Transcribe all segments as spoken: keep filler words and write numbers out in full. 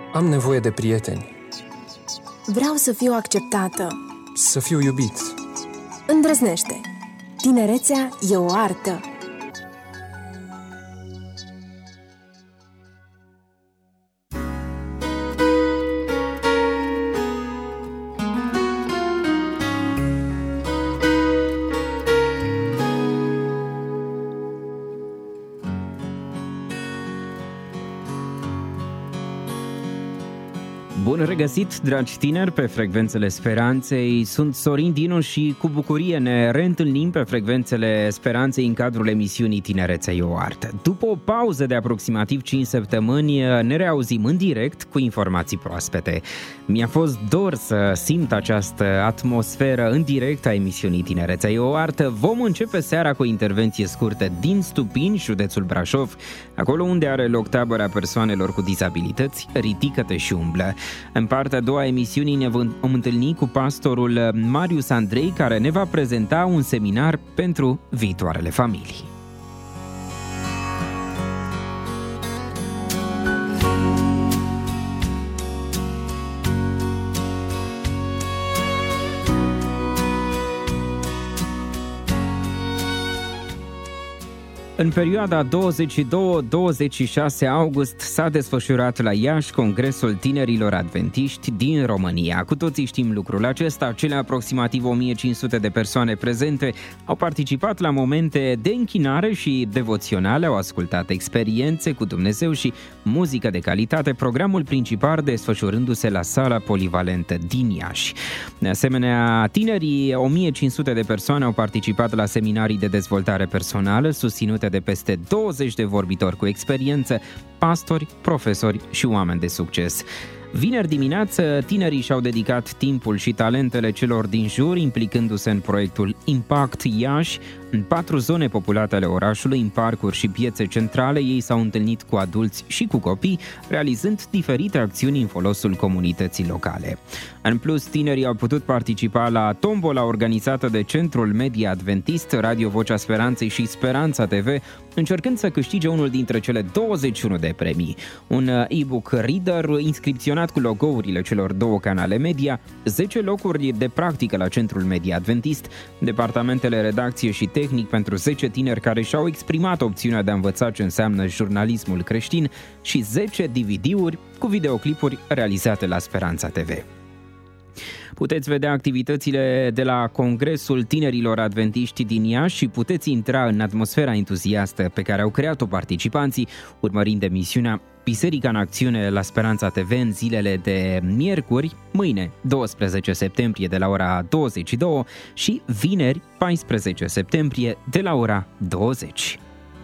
Am nevoie de prieteni. Vreau să fiu acceptată. Să fiu iubit. Îndrăznește. Tinerețea e o artă. Bun regăsit, dragi tineri, pe frecvențele Speranței. Sunt Sorin Dinu și cu bucurie ne reîntâlnim pe frecvențele Speranței în cadrul emisiunii Tinerețea e o artă. După o pauză de aproximativ cinci săptămâni, ne reauzim în direct cu informații proaspete. Mi-a fost dor să simt această atmosferă în direct a emisiunii Tinerețea e o artă. Vom începe seara cu o intervenție scurtă din Stupini, județul Brașov, acolo unde are loc tabăra persoanelor cu dizabilități, Ridică-te și umblă. În partea a doua a emisiunii ne vom întâlni cu pastorul Marius Andrei, care ne va prezenta un seminar pentru viitoarele familii. În perioada douăzeci și doi - douăzeci și șase august s-a desfășurat la Iași Congresul Tinerilor Adventiști din România. Cu toții știm lucrul acesta, cele aproximativ o mie cinci sute de persoane prezente au participat la momente de închinare și devoționale, au ascultat experiențe cu Dumnezeu și muzică de calitate, programul principal desfășurându-se la sala polivalentă din Iași. De asemenea, tinerii o mie cinci sute de persoane au participat la seminarii de dezvoltare personală susținute de peste douăzeci de vorbitori cu experiență, pastori, profesori și oameni de succes. Vineri dimineață, tinerii și-au dedicat timpul și talentele celor din jur, implicându-se în proiectul Impact Iași. În patru zone populate ale orașului, în parcuri și piețe centrale, ei s-au întâlnit cu adulți și cu copii, realizând diferite acțiuni în folosul comunității locale. În plus, tinerii au putut participa la tombola organizată de Centrul Media Adventist, Radio Vocea Speranței și Speranța T V, încercând să câștige unul dintre cele douăzeci și unu de premii. Un e-book reader inscripționat cu logourile celor două canale media, zece locuri de practică la Centrul Media Adventist, departamentele redacție și tehnic pentru zece tineri care și-au exprimat opțiunea de a învăța ce înseamnă jurnalismul creștin și zece D V D-uri cu videoclipuri realizate la Speranța T V. Puteți vedea activitățile de la Congresul Tinerilor Adventiști din Iași și puteți intra în atmosfera entuziastă pe care au creat-o participanții, urmărind emisiunea Biserica în acțiune la Speranța T V în zilele de miercuri, mâine doisprezece septembrie de la ora douăzeci și două și vineri paisprezece septembrie de la ora douăzeci.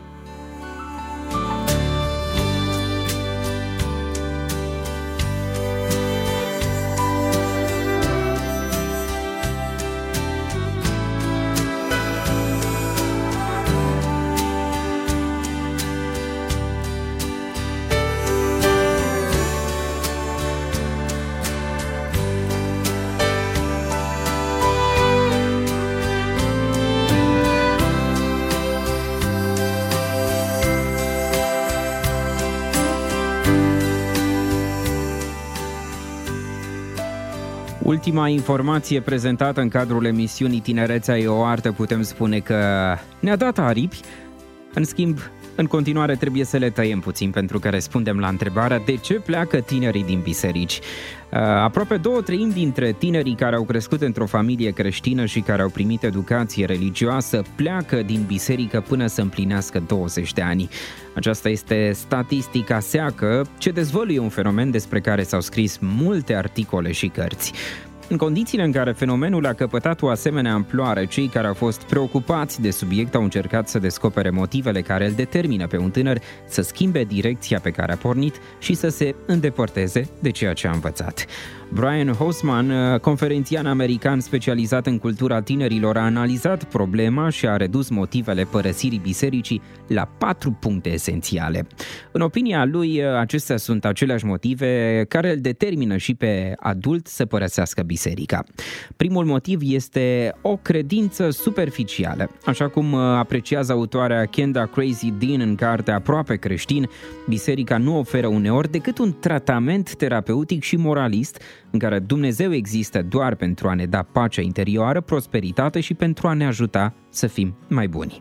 Ultima informație prezentată în cadrul emisiunii Tinerețea e o artă, putem spune că ne-a dat aripi. În schimb, în continuare trebuie să le tăiem puțin, pentru că răspundem la întrebarea de ce pleacă tinerii din biserici. Aproape două treimi dintre tinerii care au crescut într-o familie creștină și care au primit educație religioasă pleacă din biserică până să împlinească douăzeci de ani. Aceasta este statistica seacă ce dezvăluie un fenomen despre care s-au scris multe articole și cărți. În condițiile în care fenomenul a căpătat o asemenea amploare, cei care au fost preocupați de subiect au încercat să descopere motivele care îl determină pe un tânăr să schimbe direcția pe care a pornit și să se îndepărteze de ceea ce a învățat. Brian Hausman, conferențian american specializat în cultura tinerilor, a analizat problema și a redus motivele părăsirii bisericii la patru puncte esențiale. În opinia lui, acestea sunt aceleași motive care îl determină și pe adult să părăsească biserica. Primul motiv este o credință superficială. Așa cum apreciază autoarea Kenda Crazy Dean în cartea Aproape creștin, biserica nu oferă uneori decât un tratament terapeutic și moralist în care Dumnezeu există doar pentru a ne da pacea interioară, prosperitate și pentru a ne ajuta să fim mai buni.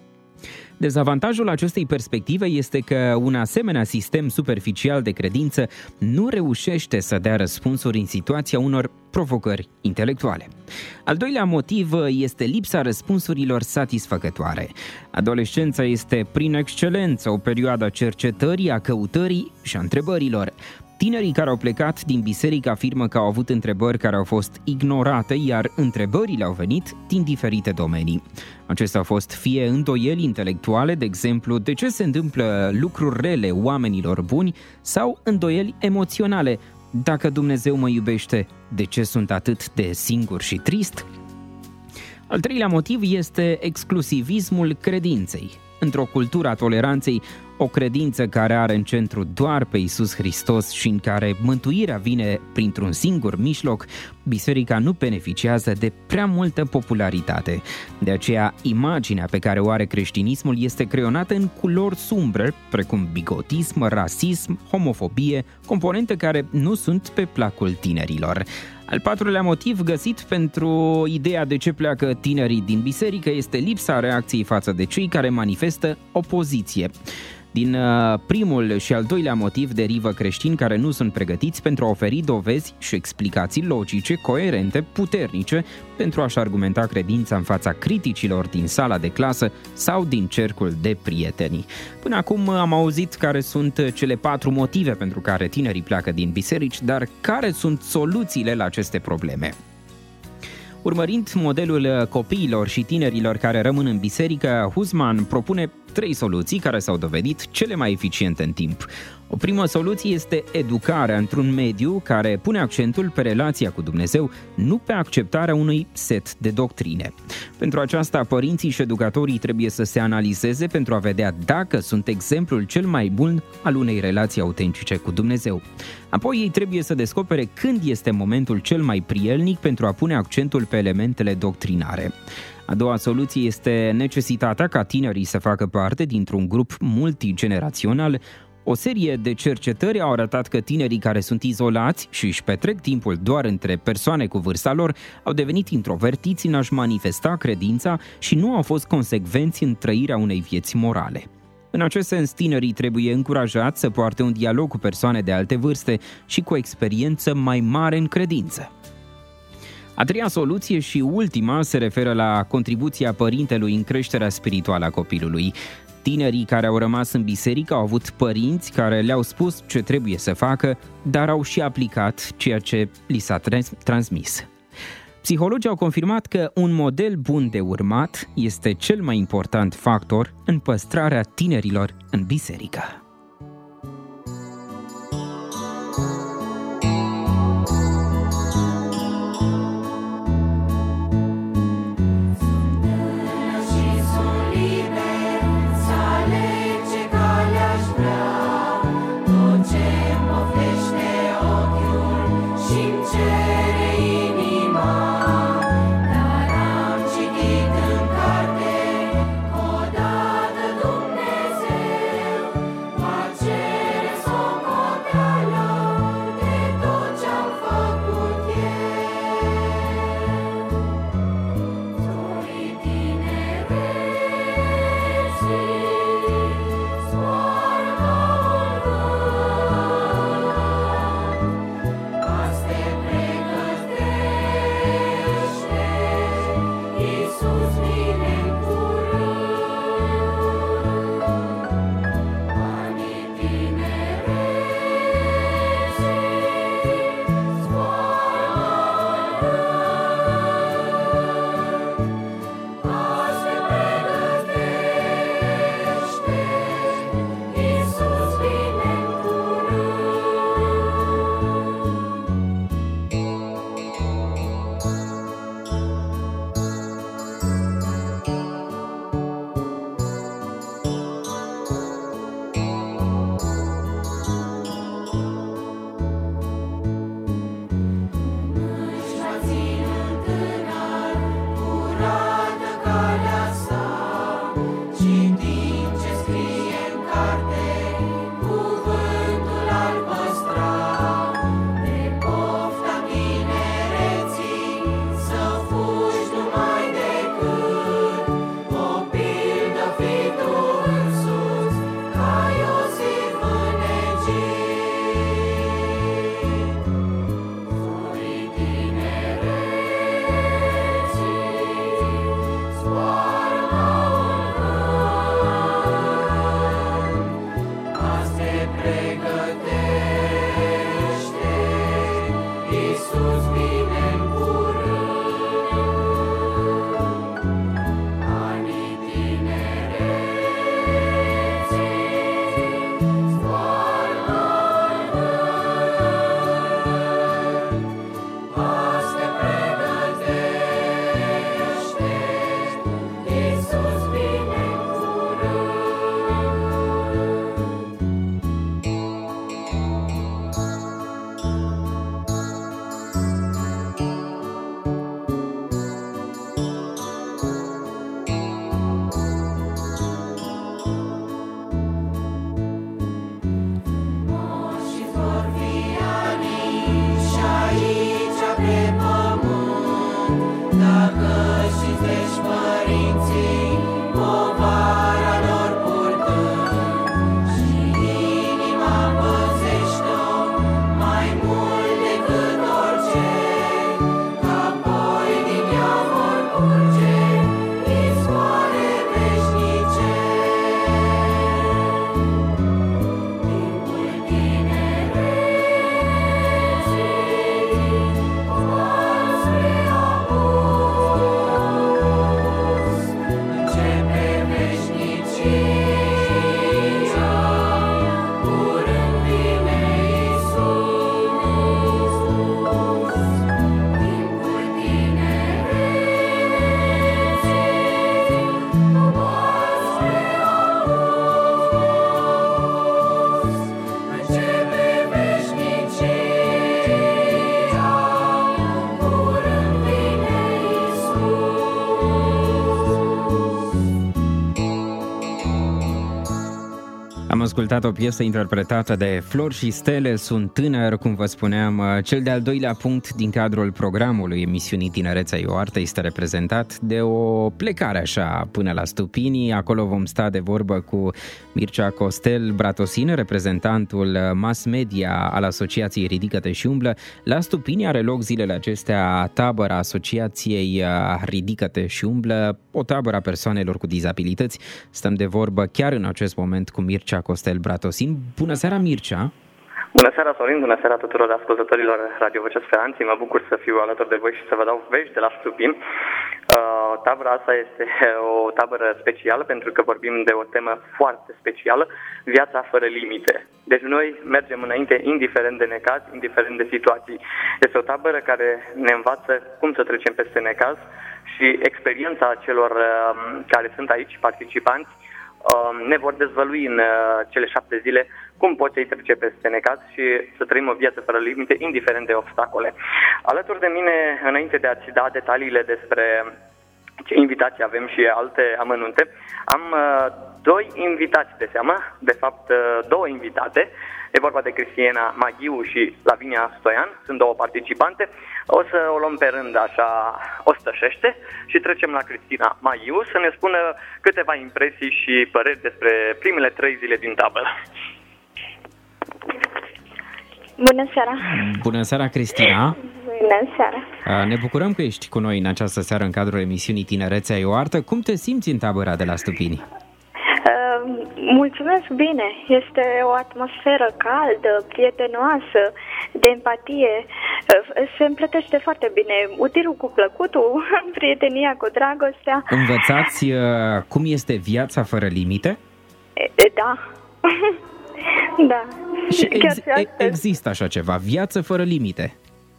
Dezavantajul acestei perspective este că un asemenea sistem superficial de credință nu reușește să dea răspunsuri în situația unor provocări intelectuale. Al doilea motiv este lipsa răspunsurilor satisfăcătoare. Adolescența este prin excelență o perioadă a cercetării, a căutării și a întrebărilor. Tinerii care au plecat din biserică afirmă că au avut întrebări care au fost ignorate, iar întrebările au venit din diferite domenii. Acestea au fost fie îndoieli intelectuale, de exemplu, de ce se întâmplă lucruri rele oamenilor buni, sau îndoieli emoționale, dacă Dumnezeu mă iubește, de ce sunt atât de singur și trist? Al treilea motiv este exclusivismul credinței. Într-o cultură a toleranței, o credință care are în centru doar pe Iisus Hristos și în care mântuirea vine printr-un singur mijloc, biserica nu beneficiază de prea multă popularitate. De aceea, imaginea pe care o are creștinismul este creionată în culori sumbre, precum bigotism, rasism, homofobie, componente care nu sunt pe placul tinerilor. Al patrulea motiv găsit pentru ideea de ce pleacă tinerii din biserică este lipsa reacției față de cei care manifestă opoziție. Din primul și al doilea motiv derivă creștini care nu sunt pregătiți pentru a oferi dovezi și explicații logice, coerente, puternice pentru a-și argumenta credința în fața criticilor din sala de clasă sau din cercul de prieteni. Până acum am auzit care sunt cele patru motive pentru care tinerii pleacă din biserici, dar care sunt soluțiile la aceste probleme? Urmărind modelul copiilor și tinerilor care rămân în biserică, Hausman propune trei soluții care s-au dovedit cele mai eficiente în timp. O primă soluție este educarea într-un mediu care pune accentul pe relația cu Dumnezeu, nu pe acceptarea unui set de doctrine. Pentru aceasta, părinții și educatorii trebuie să se analizeze pentru a vedea dacă sunt exemplul cel mai bun al unei relații autentice cu Dumnezeu. Apoi ei trebuie să descopere când este momentul cel mai prielnic pentru a pune accentul pe elementele doctrinare. A doua soluție este necesitatea ca tinerii să facă parte dintr-un grup multigenerațional. O serie de cercetări au arătat că tinerii care sunt izolați și își petrec timpul doar între persoane cu vârsta lor au devenit introvertiți în a-și manifesta credința și nu au fost consecvenți în trăirea unei vieți morale. În acest sens, tinerii trebuie încurajați să poarte un dialog cu persoane de alte vârste și cu o experiență mai mare în credință. A treia soluție și ultima se referă la contribuția părintelui în creșterea spirituală a copilului. Tinerii care au rămas în biserică au avut părinți care le-au spus ce trebuie să facă, dar au și aplicat ceea ce li s-a transmis. Psihologii au confirmat că un model bun de urmat este cel mai important factor în păstrarea tinerilor în biserică. ascultat o piesă interpretată de Flori și Stele, Sunt tânăr, cum vă spuneam. Cel de-al doilea punct din cadrul programului emisiunii Tinerețea e o artă este reprezentat de o plecare așa până la Stupini. Acolo vom sta de vorbă cu Mircea Costel Bratosin, reprezentantul mass media al Asociației Ridică-te și umblă. La Stupini are loc zilele acestea tabăra Asociației Ridică-te și umblă, o tabără a persoanelor cu dizabilități. Stăm de vorbă chiar în acest moment cu Mircea Costel Bratosin. Bună seara, Mircea! Bună seara, Sorin! Bună seara tuturor ascultătorilor Radio Vocea Speranței! Mă bucur să fiu alături de voi și să vă dau vești de la Stupin. Uh, tabăra asta este o tabără specială pentru că vorbim de o temă foarte specială, viața fără limite. Deci noi mergem înainte indiferent de necaz, indiferent de situații. Este o tabără care ne învață cum să trecem peste necaz și experiența celor uh, care sunt aici, participanți, ne vor dezvălui în cele șapte zile cum poți să-i trece peste necaz și să trăim o viață fără limite, indiferent de obstacole. Alături de mine, înainte de a-ți da detaliile despre ce invitații avem și alte amănunte, am doi invitați de seamă, de fapt două invitate. E vorba de Cristina Maghiu și Lavinia Stoian, sunt două participante. O să o luăm pe rând așa ostășește și trecem la Cristina Maghiu să ne spună câteva impresii și păreri despre primele trei zile din tabără. Bună seara! Bună seara, Cristina! Bună seara! Ne bucurăm că ești cu noi în această seară în cadrul emisiunii Tinerețea e o artă. Cum te simți în tabăra de la Stupini? Mulțumesc bine! Este o atmosferă caldă, prietenoasă, de empatie. Se împletește foarte bine utilul cu plăcutul, prietenia cu dragostea. Învățați uh, cum este viața fără limite? E, da. Da. Și ex- există așa ceva, viață fără limite?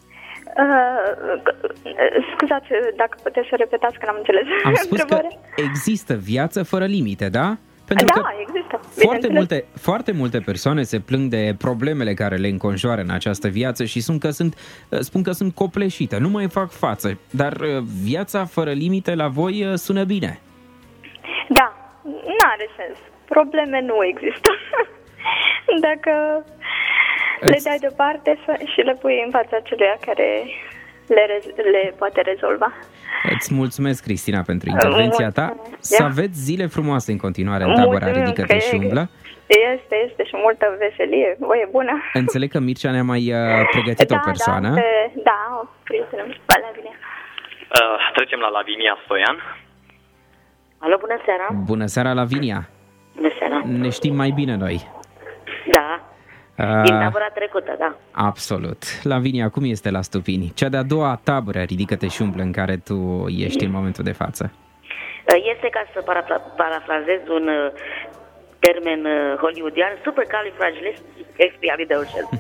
Uh, scuzați, dacă puteți să repetați că n-am înțeles. Am spus că există viață fără limite, da? Pentru da, că există. Foarte multe, foarte multe persoane se plâng de problemele care le înconjoară în această viață și spun că sunt, spun că sunt copleșite, nu mai fac față. Dar viața fără limite la voi sună bine. Da, n-are sens. Probleme nu există. Dacă Îți... le dai deoparte și le pui în fața celuia care le, rez- le poate rezolva. Îți mulțumesc, Cristina, pentru intervenția ta. Să aveți zile frumoase în continuare în tabăra Ridică-te și umblă. Este, este și multă veselie, voie bună. Înțeleg că Mircea ne-a mai pregătit da, o persoană. Da, pe, da, o prietenă, Lavinia. Uh, trecem la Lavinia Stoian. Alo, bună seara. Bună seara, Lavinia. Bună seara. Ne știm mai bine noi. Da. Din tabăra trecută, da. Absolut. Lavinia, cum este la Stupini? Cea de-a doua tabără Ridică-te și umblă în care tu ești în momentul de față. Este, ca să parafra- parafrazez un uh, termen uh, hollywoodian, supercalifragilisticexpialidocious.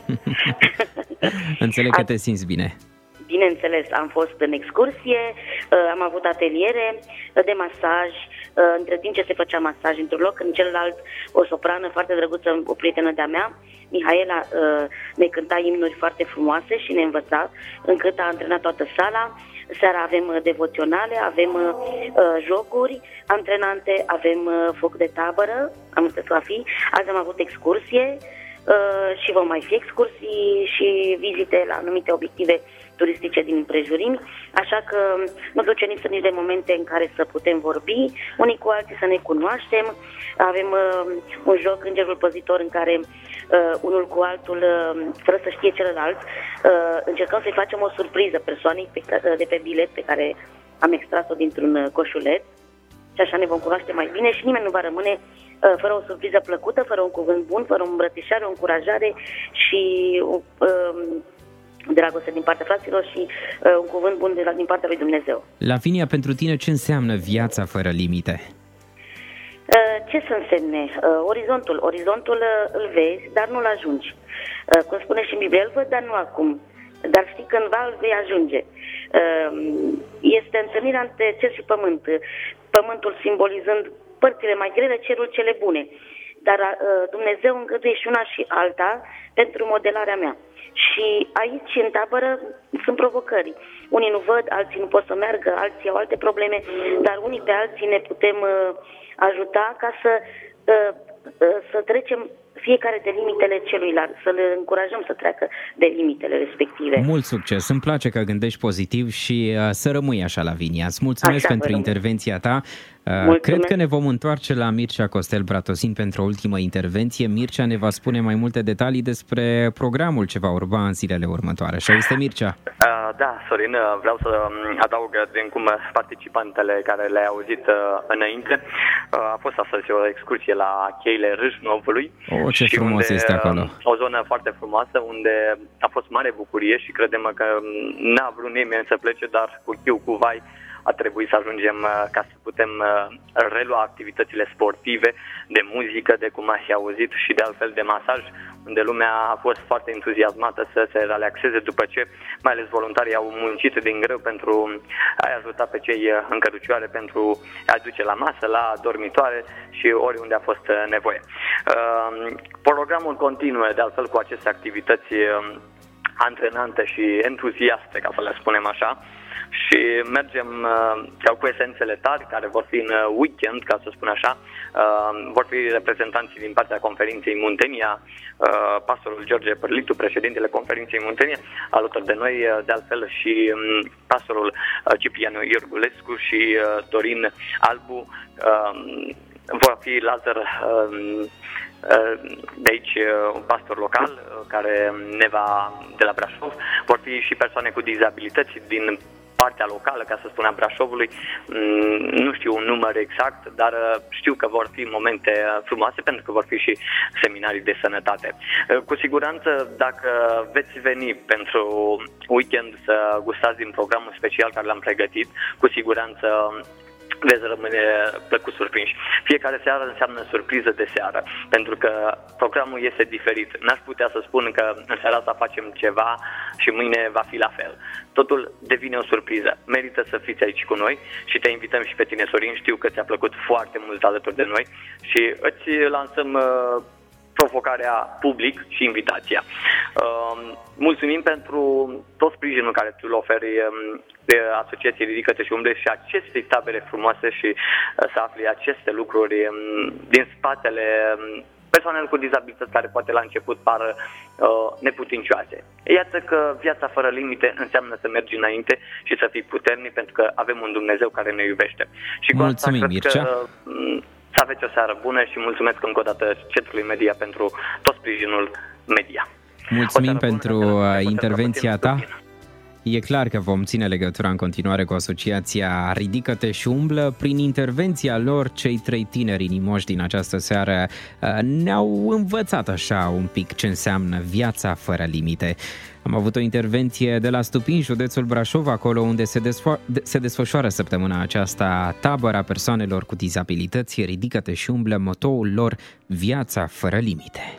Înțeleg că te simți bine. Bineînțeles, am fost în excursie, am avut ateliere de masaj, între timp ce se făcea masaj într-un loc, în celălalt o soprană foarte drăguță, o prietenă de-a mea, Mihaela, ne cânta imnuri foarte frumoase și ne învăța, încât a antrenat toată sala. Seara avem devoționale, avem jocuri antrenante, avem foc de tabără, am înțeles va fi, azi am avut excursie și vom mai fi excursii și vizite la anumite obiective turistice din împrejurimi, așa că nu duce nici nici de momente în care să putem vorbi unii cu alții, să ne cunoaștem. Avem uh, un joc Îngerul Păzitor în care uh, unul cu altul, uh, fără să știe celălalt, uh, încercăm să-i facem o surpriză persoanei pe, uh, de pe bilet pe care am extras-o dintr-un uh, coșuleț și așa ne vom cunoaște mai bine și nimeni nu va rămâne uh, fără o surpriză plăcută, fără un cuvânt bun, fără o îmbrățișare, o încurajare și uh, dragoste din partea fraților și uh, un cuvânt bun de la, din partea lui Dumnezeu. Lavinia, pentru tine ce înseamnă viața fără limite? Uh, ce să însemne? Uh, orizontul. Orizontul uh, îl vezi, dar nu-l ajungi. Uh, cum spune și în Biblie, îl văd, dar nu acum. Dar știi, cândva îl vei ajunge. Uh, este întâlnirea între cer și pământ. Pământul simbolizând părțile mai grele, cerul cele bune. Dar uh, Dumnezeu îngăduie și una și alta pentru modelarea mea. Și aici, în tabără, sunt provocări. Unii nu văd, alții nu pot să meargă, alții au alte probleme, dar unii pe alții ne putem uh, ajuta ca să, uh, uh, să trecem fiecare de limitele celuilalt, să le încurajăm să treacă de limitele respective. Mult succes! Îmi place că gândești pozitiv și uh, să rămâi așa, Lavinia. Îți mulțumesc așa, pentru intervenția ta. Uh, cred că ne vom întoarce la Mircea Costel Bratosin pentru o ultimă intervenție. Mircea ne va spune mai multe detalii despre programul ce va urma în zilele următoare. Așa este, Mircea? Uh, da, Sorin, vreau să adaug din cum participantele care le-ai auzit uh, înainte. Uh, a fost astăzi o excursie la cheile Râșnovului. Oh, ce frumos unde, este acolo! O zonă foarte frumoasă unde a fost mare bucurie și credem că n-a vrut nimeni să plece, dar cu chiu, cu vai, a trebuit să ajungem ca să putem relua activitățile sportive, de muzică, de cum ați auzit și de altfel de masaj, unde lumea a fost foarte entuziasmată să se relaxeze după ce, mai ales voluntarii, au muncit din greu pentru a ajuta pe cei în cărucioare, pentru a duce la masă, la dormitoare și oriunde a fost nevoie. Programul continuă de altfel cu aceste activități antrenante și entuziaste, ca să le spunem așa, și mergem sau cu esențele tari, care vor fi în weekend, ca să spun așa. Vor fi reprezentanții din partea conferinței Muntenia, pastorul George Părlitu, președintele conferinței Muntenia, alături de noi, de altfel și pastorul Ciprianu Iorgulescu și Dorin Albu. Vor fi Lazar de aici, un pastor local care ne va, de la Brașov. Vor fi și persoane cu dizabilități din partea locală, ca să spunem, Brașovului. Nu știu un număr exact, dar știu că vor fi momente frumoase, pentru că vor fi și seminarii de sănătate. Cu siguranță, dacă veți veni pentru weekend să gustați din programul special care l-am pregătit, cu siguranță veți rămâne plăcut surprinși. Fiecare seară înseamnă surpriză de seară, pentru că programul este diferit. N-aș putea să spun că în seara asta facem ceva și mâine va fi la fel. Totul devine o surpriză. Merită să fiți aici cu noi și te invităm și pe tine, Sorin. Știu că ți-a plăcut foarte mult alături de noi și îți lansăm uh, provocarea public și invitația. Uh, mulțumim pentru tot sprijinul care tu îl oferi um, de Asociației Ridică-te și Umble și acestei tabere frumoase și uh, să afli aceste lucruri um, din spatele um, persoanelor cu dizabilități care poate la început par uh, neputincioase. Iată că viața fără limite înseamnă să mergi înainte și să fii puternic, pentru că avem un Dumnezeu care ne iubește. Și cu mulțumim, asta cred că um, să aveți o seară bună și mulțumesc încă o dată Centrului Media pentru tot sprijinul media. Mulțumim pentru bună, intervenția ta. E clar că vom ține legătura în continuare cu Asociația Ridică-te și Umblă. Prin intervenția lor, cei trei tineri inimoși din această seară ne-au învățat așa un pic ce înseamnă viața fără limite. Am avut o intervenție de la Stupin, județul Brașov, acolo unde se, desfo- se desfășoară săptămâna aceasta tabăra persoanelor cu dizabilități. Ridică-te și umblă, motoul lor, viața fără limite.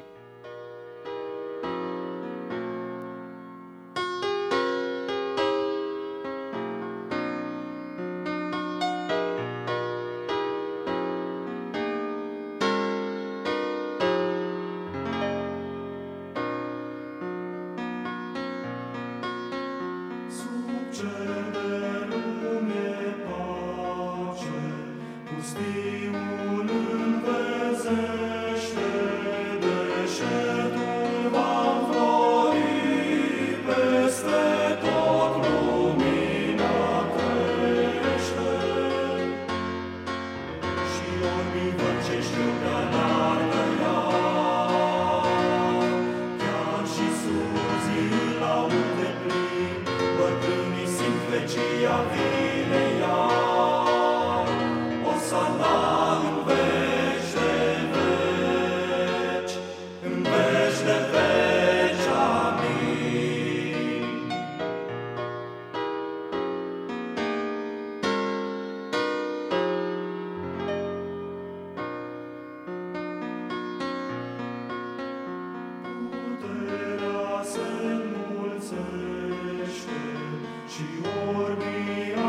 Și ori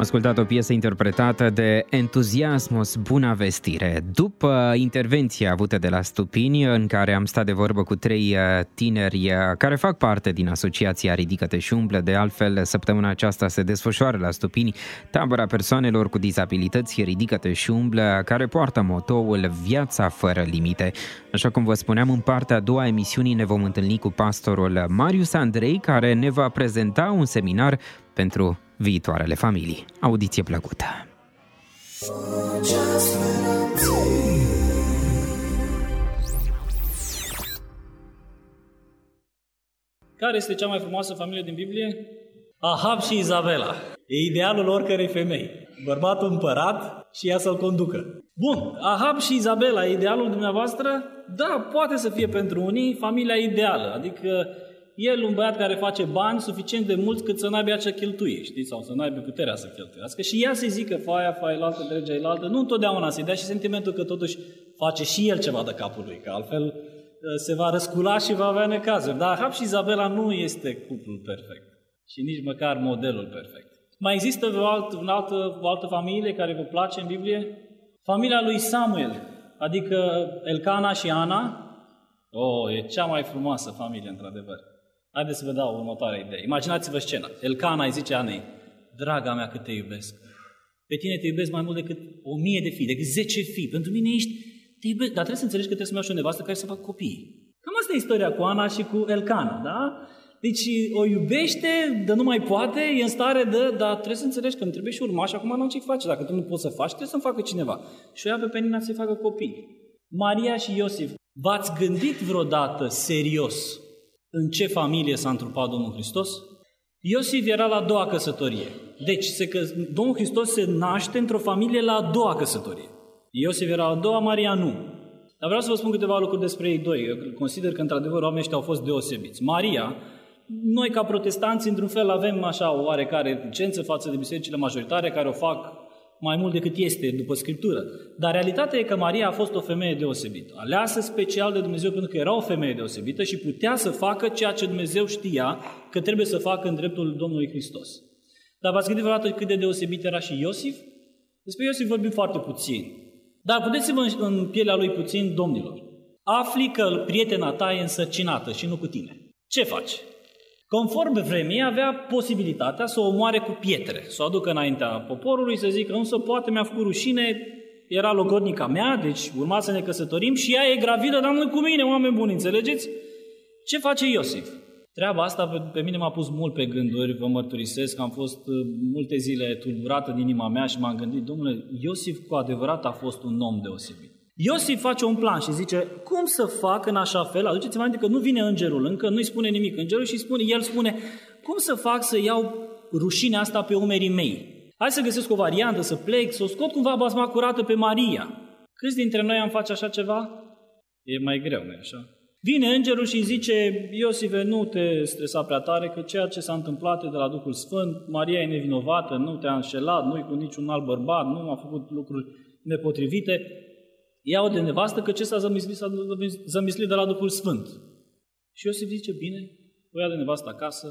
ascultat o piesă interpretată de Entuziasmos Buna Vestire. După intervenția avută de la Stupini, în care am stat de vorbă cu trei tineri care fac parte din asociația Ridică-te și umblă, de altfel săptămâna aceasta se desfășoară la Stupini tabăra persoanelor cu dizabilități Ridică-te și umblă, care poartă motoul Viața fără limite. Așa cum vă spuneam, în partea a doua a emisiunii ne vom întâlni cu pastorul Marius Andrei, care ne va prezenta un seminar pentru viitoarele familii. Audiție plăcută! Care este cea mai frumoasă familie din Biblie? Ahab și Izabela. E idealul oricărei femei. Bărbatul împărat și ea să-l conducă. Bun, Ahab și Izabela, e idealul dumneavoastră? Da, poate să fie pentru unii familia ideală. Adică el, un băiat care face bani suficient de mulți cât să n-aibă ce cheltuie, știi? Sau să n-aibă puterea să cheltuiască. Și ea să-i zică, faia, faia, altă, dregea, altă. Nu întotdeauna să-i dea și sentimentul că totuși face și el ceva de capul lui, că altfel se va răscula și va avea necazuri. Dar Ahab și Izabela nu este cuplul perfect și nici măcar modelul perfect. Mai există o altă, o altă, o altă familie care vă place în Biblie? Familia lui Samuel, adică Elcana și Ana. Oh, e cea mai frumoasă familie, într-adevăr. Haideți să vă dau următoarea idee. Imaginați-vă scena. Elcana îi zice Anei, draga mea, cât te iubesc. Pe tine te iubesc mai mult decât o mie de fii, decât zece fii. Pentru mine ești, te iubesc. Dar trebuie să înțelegi că trebuie să-mi iau și o nevastă care să facă copii. Cam asta e istoria cu Ana și cu Elcana, da? Deci o iubește, dar nu mai poate, e în stare de, dar trebuie să înțelegi că îmi trebuie și urmași, acum n-am ce face. Dacă tu nu poți să faci, trebuie să-mi facă cineva. Și o ia pe Penina să-i facă copii. Maria și Iosif, v-ați gândit vreodată serios în ce familie s-a întrupat Domnul Hristos? Iosif era la a doua căsătorie. Deci, se că, Domnul Hristos se naște într-o familie la a doua căsătorie. Iosif era la a doua, Maria nu. Dar vreau să vă spun câteva lucruri despre ei doi. Eu consider că, într-adevăr, oamenii ăștia au fost deosebiți. Maria, noi ca protestanți, într-un fel, avem așa o oarecare licență față de bisericile majoritare care o fac mai mult decât este după Scriptură. Dar realitatea e că Maria a fost o femeie deosebită, aleasă special de Dumnezeu pentru că era o femeie deosebită și putea să facă ceea ce Dumnezeu știa că trebuie să facă în dreptul Domnului Hristos. Dar v-ați gândit vreodată cât de deosebit era și Iosif? Despre Iosif vorbim foarte puțin. Dar puteți-vă în pielea lui puțin, domnilor. Afli că prietena ta e însărcinată și nu cu tine. Ce faci? Conform vremii, avea posibilitatea să o omoare cu pietre, să o aducă înaintea poporului, să zică, însă poate mi-a făcut rușine, era logodnica mea, deci urma să ne căsătorim și ea e gravidă, dar nu cu mine, oameni buni, înțelegeți? Ce face Iosif? Treaba asta pe, pe mine m-a pus mult pe gânduri, vă mărturisesc că am fost multe zile tulburată din inima mea și m-am gândit, domnule, Iosif cu adevărat a fost un om deosebit. Iosif face un plan și zice, cum să fac în așa fel, aduceți-vă aminte că nu vine îngerul încă, nu-i spune nimic îngerul și spune, el spune, cum să fac să iau rușinea asta pe umerii mei? Hai să găsesc o variantă, să plec, să o scot cumva basma curată pe Maria. Câți dintre noi am face așa ceva? E mai greu, nu-i așa? Vine îngerul și zice, Iosife, nu te stresa prea tare, că ceea ce s-a întâmplat e de la Duhul Sfânt, Maria e nevinovată, nu te-a înșelat, nu-i cu niciun alt bărbat, nu a făcut lucruri nepotrivite. Ia-o de nevastă că ce s-a zămislit, s-a zămislit de la Duhul Sfânt. Și Iosif zice, bine, o ia de nevastă acasă,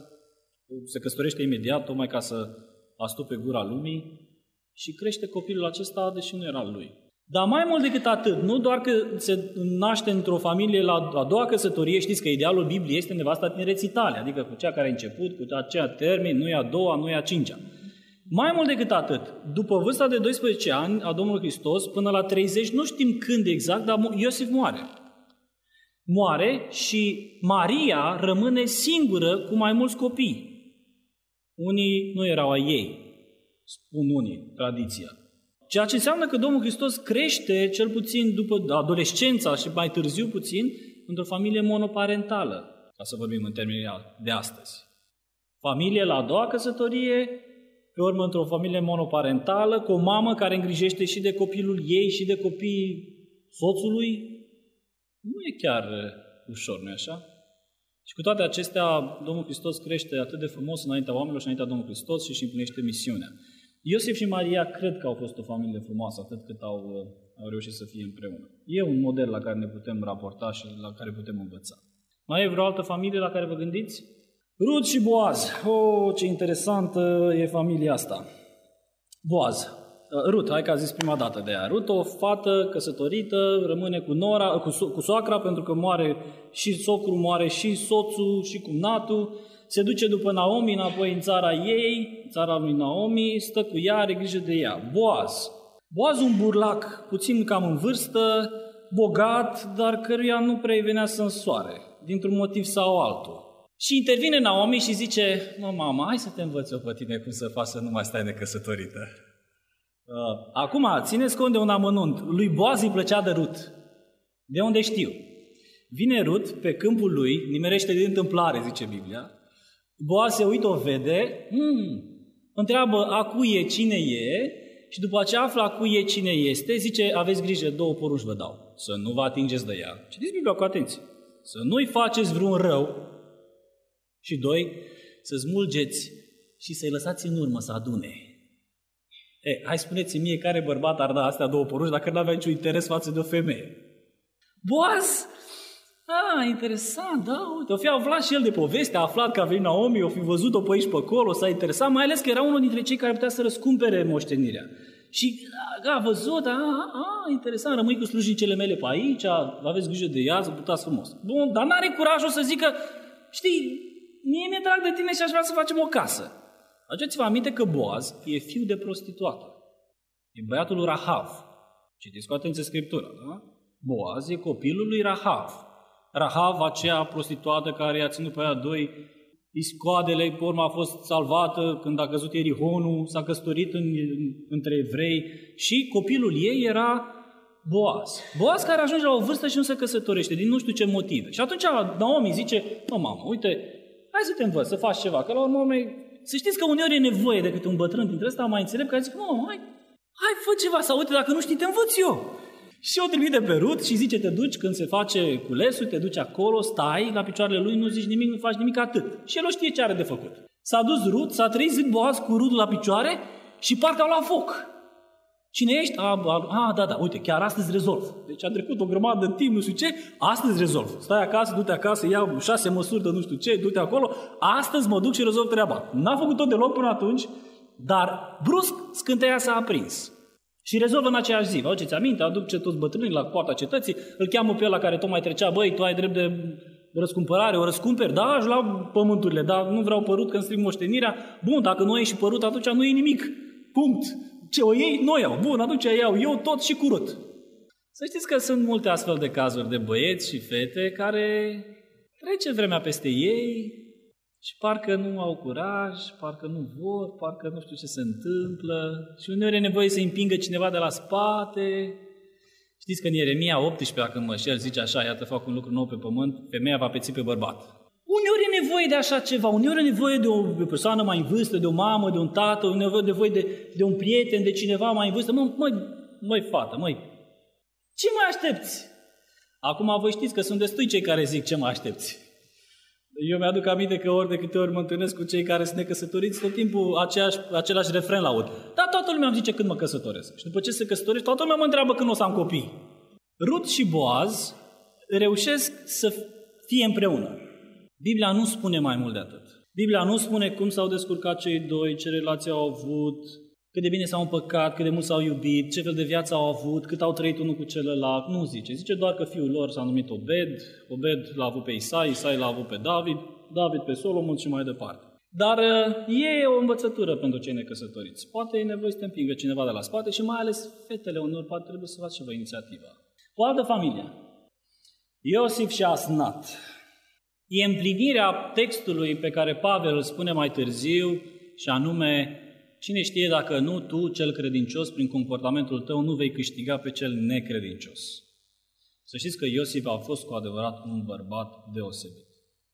se căsătorește imediat, tocmai ca să astupe gura lumii și crește copilul acesta, deși nu era al lui. Dar mai mult decât atât, nu doar că se naște într-o familie la a doua căsătorie, știți că idealul Bibliei este nevasta tinereții tale, adică cu cea care a început, cu aceea termin, nu e a doua, nu e a cincea. Mai mult decât atât, după vârsta de doisprezece ani a Domnului Hristos, până la treizeci, nu știm când exact, dar Iosif moare. Moare și Maria rămâne singură cu mai mulți copii. Unii nu erau ai ei, spun unii, tradiția. Ceea ce înseamnă că Domnul Hristos crește, cel puțin după adolescența și mai târziu puțin, într-o familie monoparentală, ca să vorbim în termenii de astăzi. Familie la a doua căsătorie, pe urmă într-o familie monoparentală, cu o mamă care îngrijește și de copilul ei și de copiii soțului. Nu e chiar ușor, nu-i așa? Și cu toate acestea, Domnul Hristos crește atât de frumos înaintea oamenilor și înaintea Domnului Hristos și își împlinește misiunea. Iosif și Maria cred că au fost o familie frumoasă, atât cât au, au reușit să fie împreună. E un model la care ne putem raporta și la care putem învăța. Mai e vreo altă familie la care vă gândiți? Rut și Boaz. Oh, ce interesantă e familia asta. Boaz. Rut, hai că a zis prima dată de ea. Rut, o fată căsătorită, rămâne cu nora, cu, so- cu soacra, pentru că moare și socrul, moare și soțul și cumnatul. Se duce după Naomi înapoi în țara ei, țara lui Naomi, stă cu ea, are grijă de ea. Boaz. Boaz un burlac, puțin cam în vârstă, bogat, dar căruia nu prea îi venea să însoare, dintr-un motiv sau altul. Și intervine Naomi și zice, mă, mama, hai să te învăț eu pe tine cum să faci să nu mai stai necăsătorită. Uh, acum, țineți cont de un amănunt. Lui Boaz îi plăcea de Rut. De unde știu? Vine Rut pe câmpul lui, nimerește de întâmplare, zice Biblia. Boaz se uită, o vede, hmm, întreabă a cui e, cine e, și după ce află a cui e, cine este, zice, aveți grijă, două porunci vă dau. Să nu vă atingeți de ea. Citiți Biblia cu atenție. Să nu-i faceți vreun rău. Și doi, să smulgeți și să-i lăsați în urmă să adune. E, hai spuneți-mi mie care bărbat ar da astea două porunci dacă nu avea niciun interes față de o femeie. Boaz! Ah, interesant, da, uite, o fi aflat și el de poveste, a aflat că a venit Naomi, o fi văzut-o pe aici pe acolo, s-a interesat, mai ales că era unul dintre cei care putea să răscumpere moștenirea. Și a văzut, a, a, interesant, rămâi cu slujnicele mele pe aici, aveți grijă de ea, să putați frumos. Bun, dar n-are curajul să zică, știi, mie mi-e drag de tine și aș vrea să facem o casă. Aduceți-vă aminte că Boaz e fiu de prostituată. E băiatul lui Rahav. Citiți cu atenție Scriptura, da? Boaz e copilul lui Rahav. Rahav, aceea prostituată care i-a ținut pe aia doi iscoadele, pe urmă a fost salvată când a căzut Ierihonul, s-a căsătorit în, între evrei și copilul ei era Boaz. Boaz care ajunge la o vârstă și nu se căsătorește, din nu știu ce motive. Și atunci Naomi zice, mă, mamă, uite, hai să te învăț, să faci ceva, că la urmă, să știți că uneori e nevoie de câte un bătrân dintre ăsta mai înțelept, care zice, mă, hai, hai, fă ceva, sau uite, dacă nu știi, te învăț eu. Și o trimite pe Rut și zice, te duci când se face culesul, te duci acolo, stai la picioarele lui, nu zici nimic, nu faci nimic, atât. Și el o știe ce are de făcut. S-a dus Rut, s-a trezit Boaz cu Rut la picioare și parcă au luat foc. Cine ești? A, a, a, da, da, uite, chiar astăzi rezolv. Deci a trecut o grămadă de timp, nu știu ce, astăzi rezolv. Stai acasă, du-te acasă, iau șase măsuri de nu știu ce, du-te acolo, astăzi mă duc și rezolv treaba. N-a făcut-o deloc până atunci, dar brusc scânteia s-a aprins. Și rezolvă în aceeași zi. Vă aduceți aminte, aduce toți bătrânii la poarta cetății, îl cheamă pe ăla care tocmai trecea, băi, tu ai drept de răscumpărare, o răscumperi? Da, aș lua pământurile, dar nu vreau părut că îmi stric moștenirea. Bun, dacă nu ai și părut, atunci nu e nimic. Punct. Ce o iei? Nu iau. Bun, atunci iau eu tot și cu Rut. Să știți că sunt multe astfel de cazuri de băieți și fete care trece vremea peste ei și parcă nu au curaj, parcă nu vor, parcă nu știu ce se întâmplă și uneori e nevoie să împingă cineva de la spate. Știți că în Ieremia optsprezece, dacă mă șel, zice așa, iată fac un lucru nou pe pământ, femeia va peți pe bărbat. Uneori e nevoie de așa ceva, uneori e nevoie de o persoană mai în vârstă, de o mamă, de un tată, uneori e nevoie de, de un prieten, de cineva mai în vârstă. Mă, măi, măi, fată, măi, ce mai aștepți? Acum voi știți că sunt destui cei care zic ce mai aștepți. Eu mi-aduc aminte că ori de câte ori mă întâlnesc cu cei care sunt necăsătoriți, tot timpul aceeași, același refren la aud. Dar toată lumea îmi zice când mă căsătoresc. Și după ce se căsătorește, toată lumea mă întreabă când o să am copii. Rut și Boaz reușesc să fie împreună. Biblia nu spune mai mult de atât. Biblia nu spune cum s-au descurcat cei doi, ce relații au avut, cât de bine s-au împăcat, cât de mult s-au iubit, ce fel de viață au avut, cât au trăit unul cu celălalt. Nu zice. Zice doar că fiul lor s-a numit Obed, Obed l-a avut pe Isai, Isai l-a avut pe David, David pe Solomon și mai departe. Dar e o învățătură pentru cei necăsătoriți. Poate e nevoie să te împingă cineva de la spate și mai ales fetele uneori poate trebuie să faci ceva inițiativă. O altă familie. Iosif și Asnat. E împlinirea textului pe care Pavel îl spune mai târziu și anume, cine știe dacă nu tu, cel credincios, prin comportamentul tău, nu vei câștiga pe cel necredincios. Să știți că Iosif a fost cu adevărat un bărbat deosebit.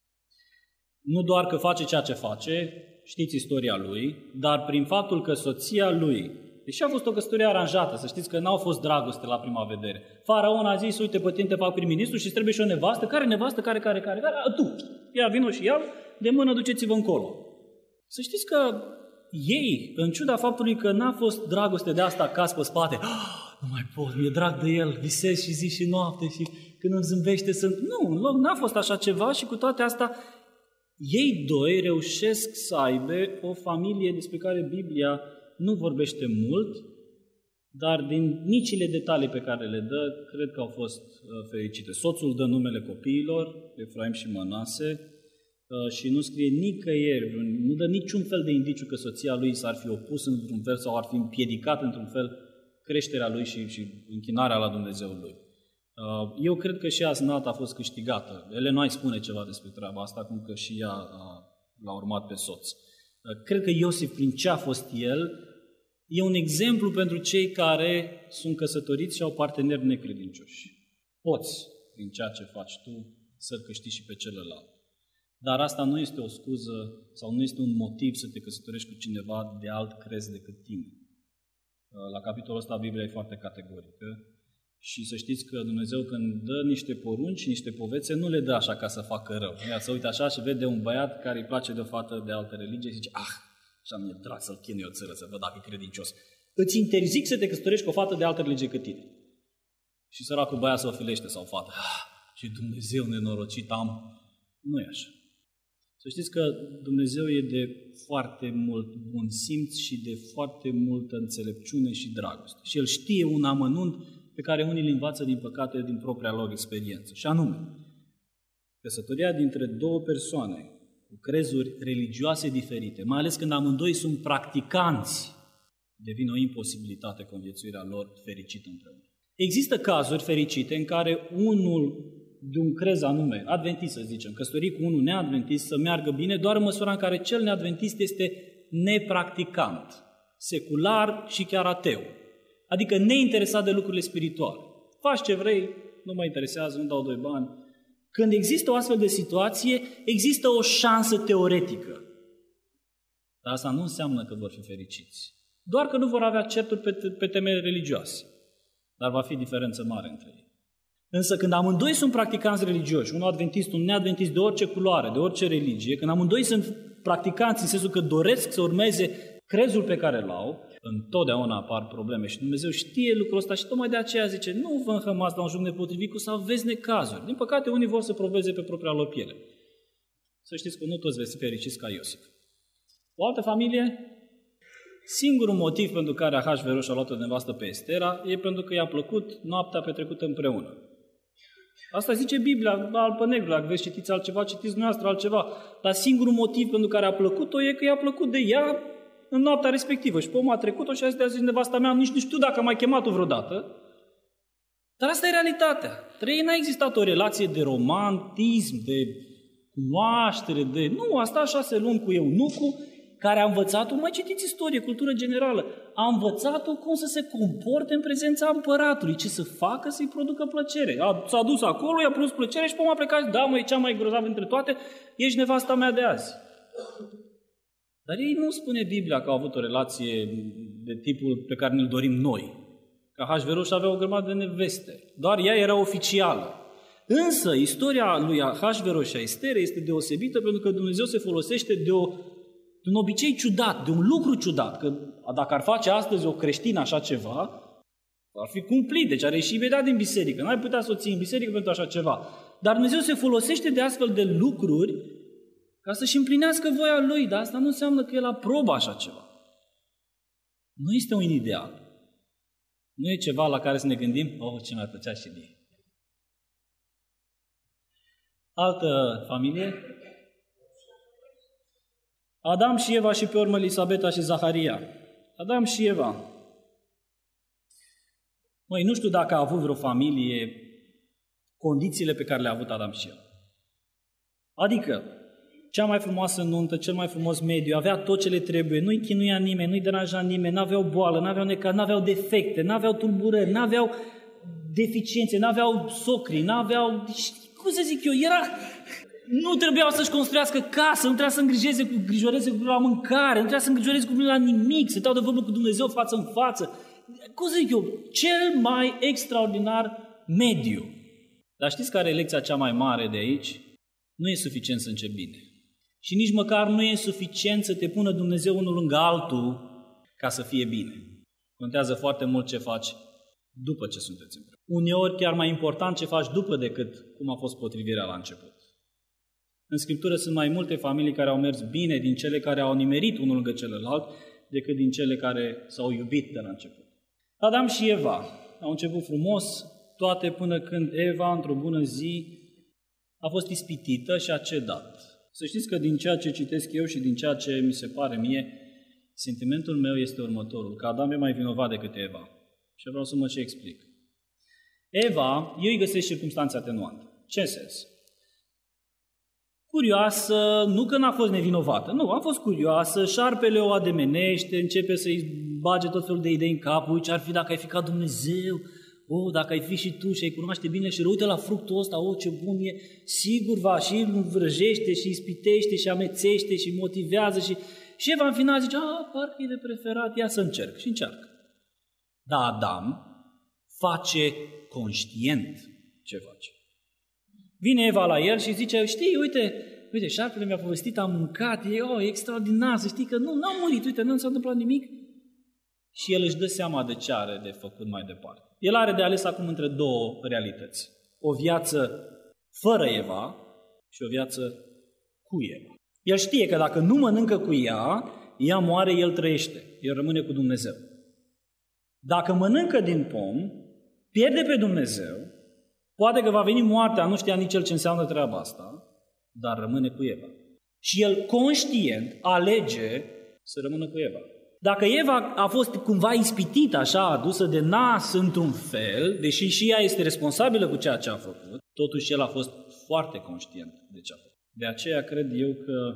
Nu doar că face ceea ce face, știți istoria lui, dar prin faptul că soția lui, deși a fost o căsătorie aranjată, să știți că n-au fost dragoste la prima vedere. Faraon a zis, uite, pe tine te fac prim-ministru și îți trebuie și o nevastă. Care nevastă? Care, care, care? care? A, tu! Ia, vino și ia, de mână duceți-vă încolo. Să știți că ei, în ciuda faptului că n-a fost dragoste de asta caz pe spate, oh, nu mai pot, mi-e drag de el, visez și zi și noapte și când îmi zâmbește sunt... Nu, în loc, n-a fost așa ceva și cu toate astea, ei doi reușesc să aibă o familie despre care Biblia nu vorbește mult, dar din micile detalii pe care le dă, cred că au fost fericite. Soțul dă numele copiilor, Efraim și Manase, și nu scrie nicăieri, nu dă niciun fel de indiciu că soția lui s-ar fi opus într-un fel sau ar fi împiedicat într-un fel creșterea lui și, și închinarea la Dumnezeul lui. Eu cred că și Asnat a fost câștigată. Elena îi spune ceva despre treaba asta, cum că și ea l-a urmat pe soț. Cred că Iosif, prin ce a fost el, e un exemplu pentru cei care sunt căsătoriți și au parteneri necredincioși. Poți, prin ceea ce faci tu, să-l câștigi și pe celălalt. Dar asta nu este o scuză sau nu este un motiv să te căsătorești cu cineva de alt crez decât tine. La capitolul ăsta Biblia e foarte categorică și să știți că Dumnezeu când dă niște porunci, niște povețe, nu le dă așa ca să facă rău. Ea să uite așa și vede un băiat care îi place de o fată de altă religie și zice, ah, așa mi-e drag să-l chinui o țără, să văd dacă e credincios. Îți interzic să te căsătorești cu o fată de altă religie cât tine. Și săracul băiat să o filește sau fată. Ah, ce Dumnezeu nenorocit am. Nu e așa. Să știți că Dumnezeu e de foarte mult bun simț și de foarte multă înțelepciune și dragoste. Și El știe un amănunt pe care unii îl învață, din păcate, din propria lor experiență. Și anume, căsătoria dintre două persoane cu crezuri religioase diferite, mai ales când amândoi sunt practicanți, devine o imposibilitate conviețuirea lor fericită împreună. Există cazuri fericite în care unul de un crez anume, adventist să zicem, căsătorit cu unul neadventist să meargă bine doar în măsura în care cel neadventist este nepracticant, secular și chiar ateu. Adică neinteresat de lucrurile spirituale. Faci ce vrei, nu mă interesează, nu dau doi bani. Când există o astfel de situație, există o șansă teoretică. Dar asta nu înseamnă că vor fi fericiți. Doar că nu vor avea certuri pe, pe teme religioase. Dar va fi diferență mare între ei. Însă când amândoi sunt practicanți religioși, unul adventist, un neadventist de orice culoare, de orice religie, când amândoi sunt practicanți în sensul că doresc să urmeze crezul pe care îl au, întotdeauna apar probleme și Dumnezeu știe lucrul ăsta și tocmai de aceea zice, nu vă înhămați la un joc nepotrivit cu să aveți necazuri. Din păcate, unii vor să proveze pe propria lor piele. Să știți că nu toți veți fi fericiți ca Iosif. O altă familie, singurul motiv pentru care Ahasveros a luat-o de nevastă pe Estera e pentru că i-a plăcut noaptea petrecută împreună. Asta zice Biblia, alb pe negru, dacă veți citiți altceva, citiți dumneavoastră altceva. Dar singurul motiv pentru care a plăcut-o e că i-a plăcut de ea în noaptea respectivă. Și pe omul a trecut-o și a zis de azi nevasta mea, nici nu știu dacă a mai chemat-o vreodată. Dar asta e realitatea. Între ei n-a existat o relație de romantism, de cunoaștere, de... Nu, a stat șase luni cu eunucul, care a învățat-o, mai citiți istorie, cultură generală, a învățat-o cum să se comporte în prezența împăratului, ce să facă să-i producă plăcere. A, s-a dus acolo, i-a produs plăcere și pe a plecat, da, mă, e cea mai grozavă dintre toate, ești nevasta mea de azi. Dar ei nu spune Biblia că au avut o relație de tipul pe care ne-l dorim noi. Că Ahasveros avea o grămadă de neveste. Doar ea era oficială. Însă, istoria lui Ahasveros și a Esterei este deosebită pentru că Dumnezeu se folosește de, o, de un obicei ciudat, de un lucru ciudat. Că dacă ar face astăzi o creștină așa ceva, ar fi cumplit. Deci ar ieși imediat din biserică. N-ai putea să o ții în biserică pentru așa ceva. Dar Dumnezeu se folosește de astfel de lucruri ca să-și împlinească voia Lui, dar asta nu înseamnă că El aprobă așa ceva. Nu este un ideal. Nu e ceva la care să ne gândim, oh, ce mi-ar plăcea și mie. Altă familie? Adam și Eva și pe urmă Elisabeta și Zaharia. Adam și Eva. Măi, nu știu dacă a avut vreo familie condițiile pe care le-a avut Adam și Eva. Adică, cea mai frumoasă nuntă, cel mai frumos mediu, avea tot ce le trebuie, nu-i chinuia nimeni, nu-i deranja nimeni, n-aveau boală, n-aveau necaz, n-aveau defecte, n-aveau tulburări, n-aveau deficiențe, n-aveau socri, n-aveau... Cum să zic eu, era... Nu trebuiau să-și construiască casă, nu trebuia să îngrijeze cu grijoreze cu la mâncare, nu trebuia să îngrijoreze cu la nimic, să dau de vorbă cu Dumnezeu față în față. Cum să zic eu, cel mai extraordinar mediu. Dar știți care e lecția cea mai mare de aici? Nu e suficient să începi bine. Și nici măcar nu e suficient să te pună Dumnezeu unul lângă altul ca să fie bine. Contează foarte mult ce faci după ce sunteți împreună. Uneori chiar mai important ce faci după decât cum a fost potrivirea la început. În Scriptură sunt mai multe familii care au mers bine din cele care au nimerit unul lângă celălalt decât din cele care s-au iubit de la început. Adam și Eva au început frumos, toate până când Eva, într-o bună zi, a fost ispitită și a cedat. Să știți că din ceea ce citesc eu și din ceea ce mi se pare mie, sentimentul meu este următorul, că Adam e mai vinovat decât Eva. Și vreau să mă ce explic. Eva, eu îi găsesc circumstanțe atenuante. Ce în sens? Curioasă, nu că n-a fost nevinovată, nu, a fost curioasă, șarpele o ademenește, începe să-i bage tot felul de idei în cap, uite ce ar fi dacă ai fi ca Dumnezeu, oh, dacă ai fi și tu și ai cunoaște bine și rău, uite la fructul ăsta, oh, ce bun e, sigur va, și îl vrăjește și ispitește și amețește și motivează și... Și Eva în final zice, a, parcă e de preferat, ia să încerc. Și încearcă. Dar Adam face conștient ce face. Vine Eva la el și zice, știi, uite, uite, șarpele mi-a povestit, am mâncat, e, oh, e extraordinar, să știi că nu, n-am murit, uite, nu s-a întâmplat nimic. Și el își dă seama de ce are de făcut mai departe. El are de ales acum între două realități. O viață fără Eva și o viață cu Eva. El știe că dacă nu mănâncă cu ea, ea moare, el trăiește. El rămâne cu Dumnezeu. Dacă mănâncă din pom, pierde pe Dumnezeu, poate că va veni moartea, nu știa nici el ce înseamnă treaba asta, dar rămâne cu Eva. Și el conștient alege să rămână cu Eva. Dacă Eva a fost cumva ispitită, așa, adusă de nas într-un fel, deși și ea este responsabilă cu ceea ce a făcut, totuși el a fost foarte conștient de ce a făcut. De aceea cred eu că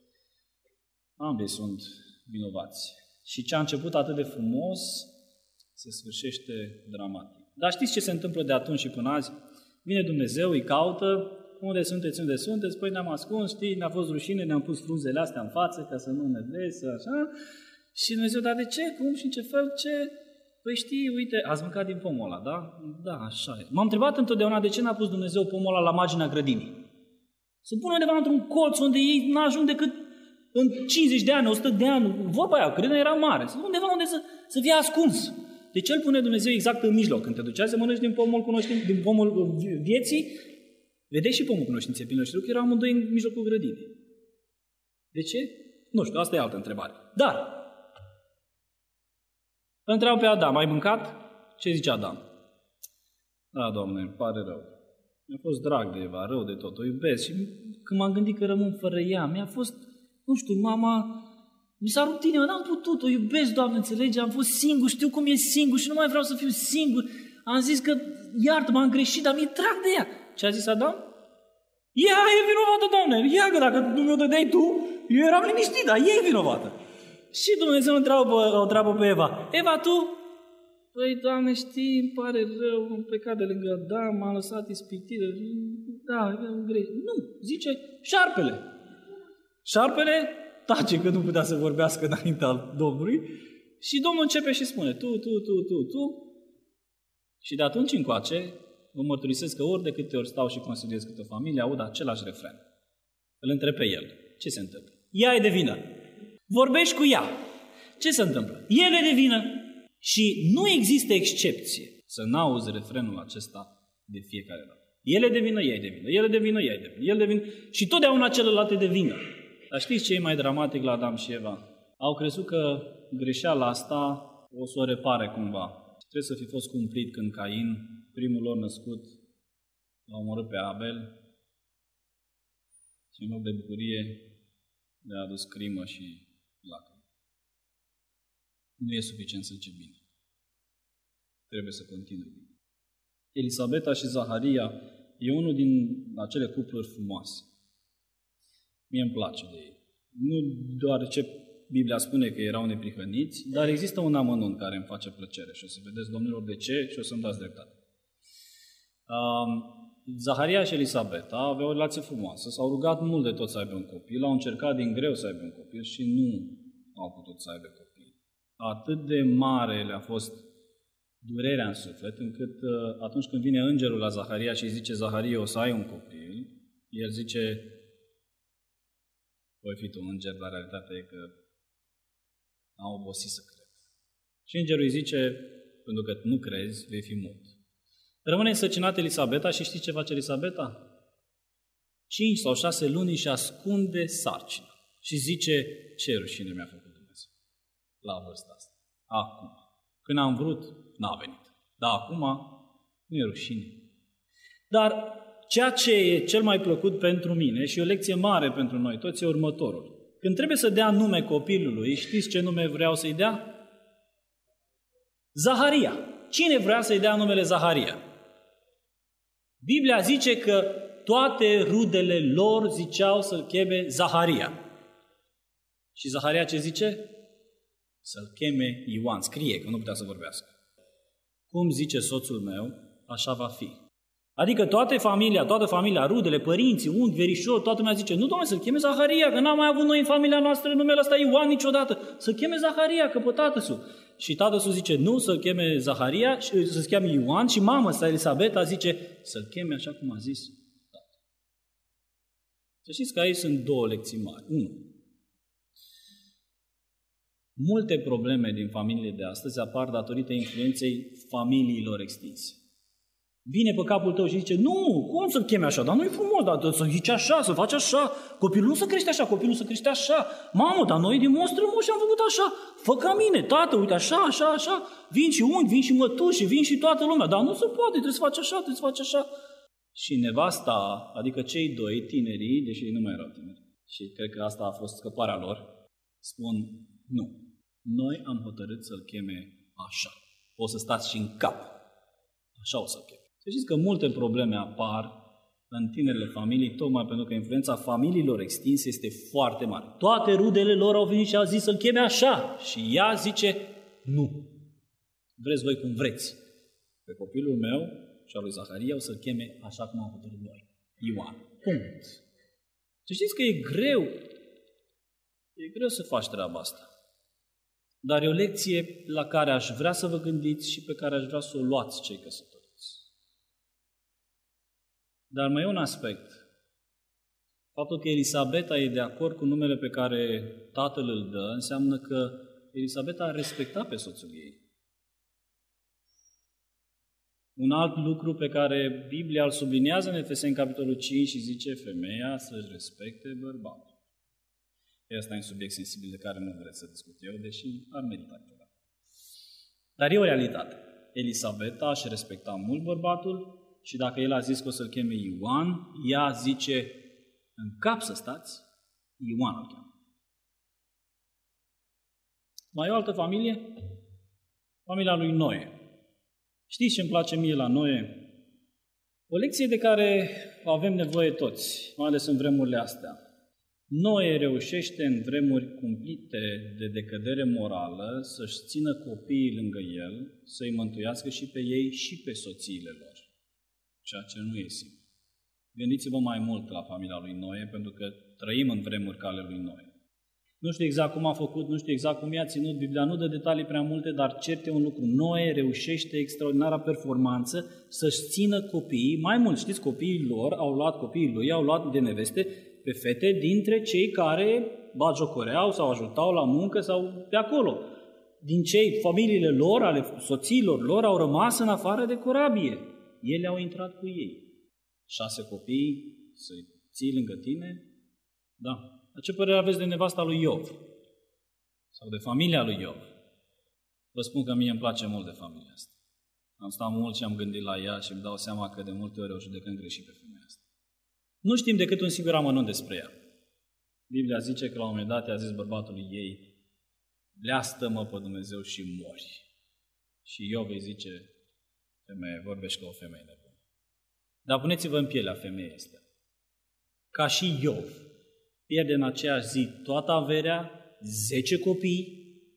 ambii sunt vinovați. Și ce a început atât de frumos se sfârșește dramatic. Dar știți ce se întâmplă de atunci și până azi? Vine Dumnezeu, îi caută, unde sunteți, unde sunteți, păi ne-am ascuns, știi, ne-a fost rușine, ne-am pus frunzele astea în față ca să nu ne vezi, așa. Și Dumnezeu, dar de ce, cum și în ce fel, ce? Păi știi, uite, ați mâncat din pomul ăla, da? Da, așa e. M-am întrebat întotdeauna de ce n-a pus Dumnezeu pomul ăla la marginea grădinii. Să pună undeva într-un colț unde ei n-ajung decât în cincizeci de ani, o sută de ani, vorba aia, grădina era mare, să undeva unde să, să fie ascuns. De ce îl pune Dumnezeu exact în mijloc? Când te duceai să mănânci din pomul cunoștin, din pomul vieții, vedeai și pomul cunoștinței plină și că erau amândoi în mijlocul grădinii. De ce? Nu știu, asta e altă întrebare. Dar, îl întreabă pe Adam, ai mâncat? Ce zice Adam? Da, Doamne, îmi pare rău. Mi-a fost drag de Eva, rău de tot, o iubesc. Și când m-am gândit că rămân fără ea, mi-a fost, nu știu, mama... Mi s-a rupt inima, n-am putut, o iubesc, Doamne, înțelege, am fost singur, știu cum e singur și nu mai vreau să fiu singur. Am zis că, iartă, m-am greșit, dar mi-e drag de ea. Ce a zis Adam? Ea e vinovată, Doamne, ia că dacă nu mi-o dădeai tu, eu eram liniștit, dar ea e vinovată. Și Dumnezeu întreabă, o întreabă pe Eva, Eva, tu? Păi, Doamne, știi, îmi pare rău, am plecat de lângă Adam, m-am lăsat ispitită, da, am greșit. Nu, zice, șarpele. Șarpele tace că nu putea să vorbească înaintea Domnului și Domnul începe și spune tu, tu, tu, tu, tu și de atunci încoace vă mărturisesc că ori de câte ori stau și consiliez câte o familie aud același refren. Îl întreb pe el. Ce se întâmplă? Ea e de vină. Vorbești cu ea. Ce se întâmplă? El e de vină. Și nu există excepție să n-auzi refrenul acesta de fiecare dată. El e de vină, ea e de vină. El e de vină, ea e de vină. El e de vină. Și totdeauna celălalt e de vină. Dar știți ce e mai dramatic la Adam și Eva? Au crezut că greșeala asta o să o repare cumva. Trebuie să fi fost cumplit când Cain, primul lor născut, l-a omorât pe Abel și în loc de bucurie le-a adus crimă și lacrimi. Nu e suficient să zice bine. Trebuie să continui bine. Elisabeta și Zaharia e unul din acele cupluri frumoase. Mie îmi place de ei. Nu doar ce Biblia spune că erau neprihăniți, dar există un amănunt care îmi face plăcere și o să vedeți, domnilor, de ce și o să-mi dați dreptate. Um, Zaharia și Elisabeta aveau o relație frumoasă, s-au rugat mult de tot să aibă un copil, au încercat din greu să aibă un copil și nu au putut să aibă copil. Atât de mare le-a fost durerea în suflet, încât uh, atunci când vine îngerul la Zaharia și zice, Zaharia, o să ai un copil, el zice, voi fi tu înger, dar realitatea e că am obosit să cred. Și îngerul îi zice, pentru că nu crezi, vei fi mut. Rămâne însărcinată Elisabeta și știți ce face Elisabeta? Cinci sau șase luni și ascunde sarcina. Și zice, ce rușine mi-a făcut Dumnezeu. la vârsta asta. Acum. Când am vrut, n-a venit. Dar acum nu e rușine. Dar ceea ce e cel mai plăcut pentru mine și o lecție mare pentru noi toți e următorul. Când trebuie să dea nume copilului, știți ce nume vreau să-i dea? Zaharia. Cine vrea să-i dea numele Zaharia? Biblia zice că toate rudele lor ziceau să-l cheme Zaharia. Și Zaharia ce zice? Să-l cheme Ioan. Scrie, că nu putea să vorbească. Cum zice soțul meu, așa va fi. Adică toată familia, toată familia, rudele, părinții, unchi, verișori, toată lumea zice, nu, Doamne, să-l cheme Zaharia, că n-am mai avut noi în familia noastră numele ăsta Ioan niciodată. Să-l cheme Zaharia, că pe tatăsu. Și tatăsu zice, nu, să-l cheme Zaharia, să-l cheme Ioan, și mama sa, Elisabeta, zice, să-l cheme așa cum a zis tatăl. Să știți că aici sunt două lecții mari. Unu. Multe probleme din familiile de astăzi apar datorită influenței familiilor extinse. Vine pe capul tău și zice, nu, cum să-l cheme așa? Dar nu e frumos, dar să zice așa, să faci așa. Copilul nu se crește așa, copilul se crește așa. Mamă, dar noi din monstră și am făcut așa. Fă ca mine, tată, uite așa, așa, așa. Vin și unchi, vin și mătuși, vin și toată lumea. Dar nu se poate, trebuie să faci așa, trebuie să faci așa. Și nevasta, adică cei doi tinerii, deși nu mai erau tineri, și cred că asta a fost scăparea lor, spun, nu, noi am hotărât să-l cheme așa. O să stați și în cap. Așa o să-l cheme. Să știți că multe probleme apar în tinerile familii, tocmai pentru că influența familiilor extinse este foarte mare. Toate rudele lor au venit și au zis să-l cheme așa. Și ea zice, nu. Vreți voi cum vreți. Pe copilul meu și al lui Zaharia o să-l cheme așa cum am hotărât noi. Ioan. Punct. Să știți că e greu. E greu să faci treaba asta. Dar e o lecție la care aș vrea să vă gândiți și pe care aș vrea să o luați cei căsătoriți. Dar mai e un aspect. Faptul că Elisabeta e de acord cu numele pe care tatăl îl dă, înseamnă că Elisabeta a respectat pe soțul ei. Un alt lucru pe care Biblia îl subliniază în Efeseni, capitolul cinci, și zice femeia să-și respecte bărbatul. Asta e un subiect sensibil de care nu vreți să discut eu, deși ar merita ceva. Dar e o realitate. Elisabeta își respecta mult bărbatul și dacă el a zis că o să-l cheme Ioan, ea zice, în cap să stați, Ioan îl cheamă. Mai e o altă familie? Familia lui Noe. Știți ce îmi place mie la Noe? O lecție de care avem nevoie toți, mai ales în vremurile astea. Noe reușește în vremuri cumplite de decădere morală să-și țină copiii lângă el, să-i mântuiască și pe ei și pe soțiile lor. Ceea ce nu e simplu. Gândiți-vă mai mult la familia lui Noe, pentru că trăim în vremuri ca ale lui Noe. Nu știu exact cum a făcut, nu știu exact cum i-a ținut, Biblia nu dă detalii prea multe, dar cert e un lucru. Noe reușește extraordinara performanță să-și țină copiii, mai mult, știți, copiii lor au luat, copiii lui au luat de neveste pe fete dintre cei care bagiocoreau sau ajutau la muncă sau pe acolo. Din cei, familiile lor, ale soțiilor lor, au rămas în afară de corabie. Ele au intrat cu ei. Șase copii să-i ții lângă tine? Da. Dar ce părere aveți de nevasta lui Iov? Sau de familia lui Iov? Vă spun că mie îmi place mult de familia asta. Am stat mult și am gândit la ea și îmi dau seama că de multe ori o judecăm greșit pe femeia asta. Nu știm decât un singur amănunt despre ea. Biblia zice că la un moment dat i-a zis bărbatului ei, bleastă-mă pe Dumnezeu și mori. Și Iov îi zice, femeie, vorbești ca o femeie nebună. Dar puneți-vă în pielea femeii astea. Ca și Iov, pierde în aceeași zi toată averea, zece copii,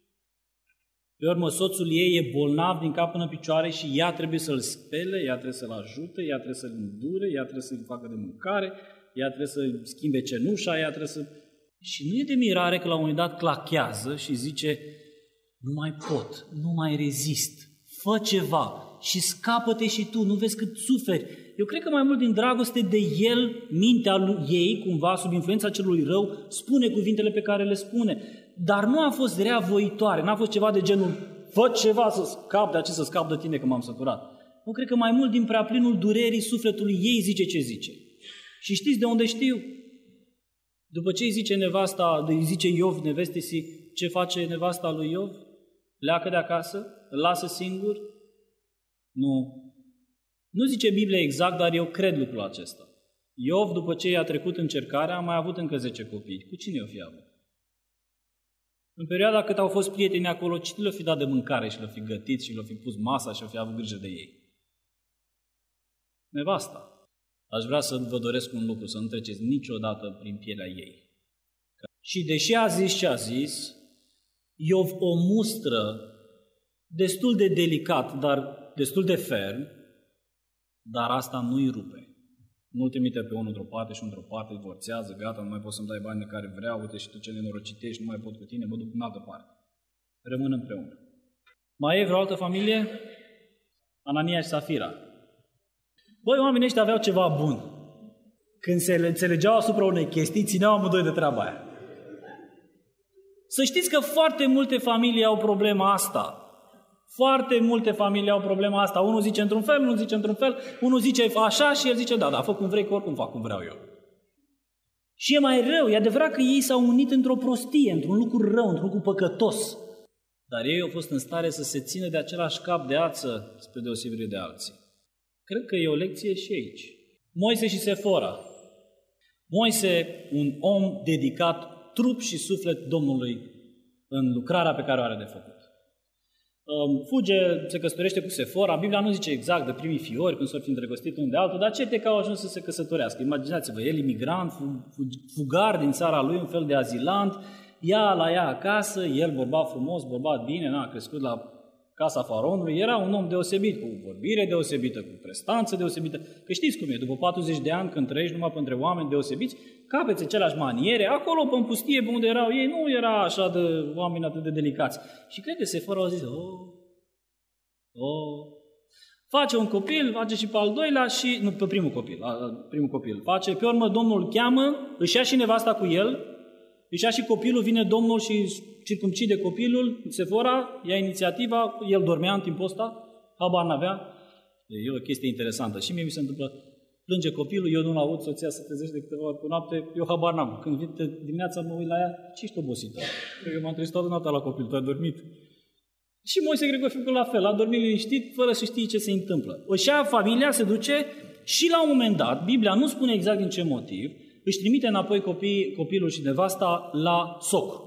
pe urmă soțul ei e bolnav din cap până în picioare și ea trebuie să-l spele, ea trebuie să-l ajute, ea trebuie să-l îndure, ea trebuie să-i facă de mâncare, ea trebuie să schimbe cenușa, ea trebuie să... Și nu e de mirare că la un moment dat clachează și zice, nu mai pot, nu mai rezist, fă ceva și scapă-te și tu, nu vezi cât suferi. Eu cred că mai mult din dragoste de el, mintea lui ei, cumva, sub influența celui rău, spune cuvintele pe care le spune. Dar nu a fost rea voitoare, n-a fost ceva de genul, fă ceva să scap de acest, să scap de tine că m-am săturat. Nu cred că mai mult din prea plinul durerii sufletului ei zice ce zice. Și știți de unde știu? După ce îi zice nevasta, îi zice Iov nevestei, ce face nevasta lui Iov? Pleacă de acasă? Îl lasă singur? Nu. Nu zice Biblia exact, dar eu cred lucrul acesta. Iov, după ce i-a trecut încercarea, a mai avut încă zece copii. Cu cine o fi avut? În perioada cât au fost prieteni acolo, cine le-o fi dat de mâncare și le-o fi gătit și le-o fi pus masa și le-o fi avut grijă de ei? Nevasta. Aș vrea să vă doresc un lucru, să nu treceți niciodată prin pielea ei. Și deși a zis ce a zis, Iov o mustră destul de delicat, dar destul de ferm, dar asta nu-i rupe. Nu-l trimite pe unul într-o parte și într-o parte, divorțează, gata, nu mai poți să-mi dai bani de care vreau, uite și tu ce nenorocitești, nu mai pot cu tine, mă duc în altă parte. Rămân împreună. Mai e vreo altă familie? Anania și Safira. Băi, oamenii ăștia aveau ceva bun. Când se înțelegeau asupra unei chestii, țineau amândoi de treaba aia. Să știți că foarte multe familii au problema asta. Foarte multe familii au problema asta. Unul zice într-un fel, unul zice într-un fel, unul zice așa și el zice da, da, fă cum vrei, că oricum fac cum vreau eu. Și e mai rău, e adevărat că ei s-au unit într-o prostie, într-un lucru rău, într-un lucru păcătos. Dar ei au fost în stare să se țină de același cap de ață spre deosebire de alții. Cred că e o lecție și aici. Moise și Sefora. Moise, un om dedicat trup și suflet Domnului în lucrarea pe care o are de făcut. Fuge, se căsătorește cu Sefora. Biblia nu zice exact de primii fiori, când s-au fi îndrăgostit unul de altul, dar cete că au ajuns să se căsătorească. Imaginați-vă, el imigrant, fugar din țara lui, un fel de azilant, ea la ea acasă, el bărbat frumos, bărbat bine, n-a crescut la casa faraonului, era un om deosebit, cu vorbire deosebită, cu prestanță deosebită. Că știți cum e, după patruzeci de ani, când trăiești numai între oameni deosebiți, capeți aceleași maniere, acolo, pe în pustie, pe unde erau ei, nu era așa de oameni atât de delicați. Și cred că Sefora a zis, oh, oh, face un copil, face și pe al doilea și, nu, pe primul copil, primul copil, face, pe urmă Domnul îl cheamă, își ia și nevasta cu el, își ia și copilul, vine Domnul și circumcide copilul, Sefora ia inițiativa, el dormea în timpul ăsta, habar n-avea. E o chestie interesantă. Și mie mi se întâmplă, plânge copilul, eu nu-l aud, soția se trezește de câteva ori pe noapte, eu habar n-am. Când vine dimineața, mă uit la ea, ce ești obosită? Eu m-am trezit toată noaptea la copil, tu ai dormit. Și Moise cred că a făcut la fel, a dormit liniștit, fără să știe ce se întâmplă. Își ia familia, se duce și la un moment dat, Biblia nu spune exact din ce motiv, își trimite înapoi copii, copilul și nevasta la soc,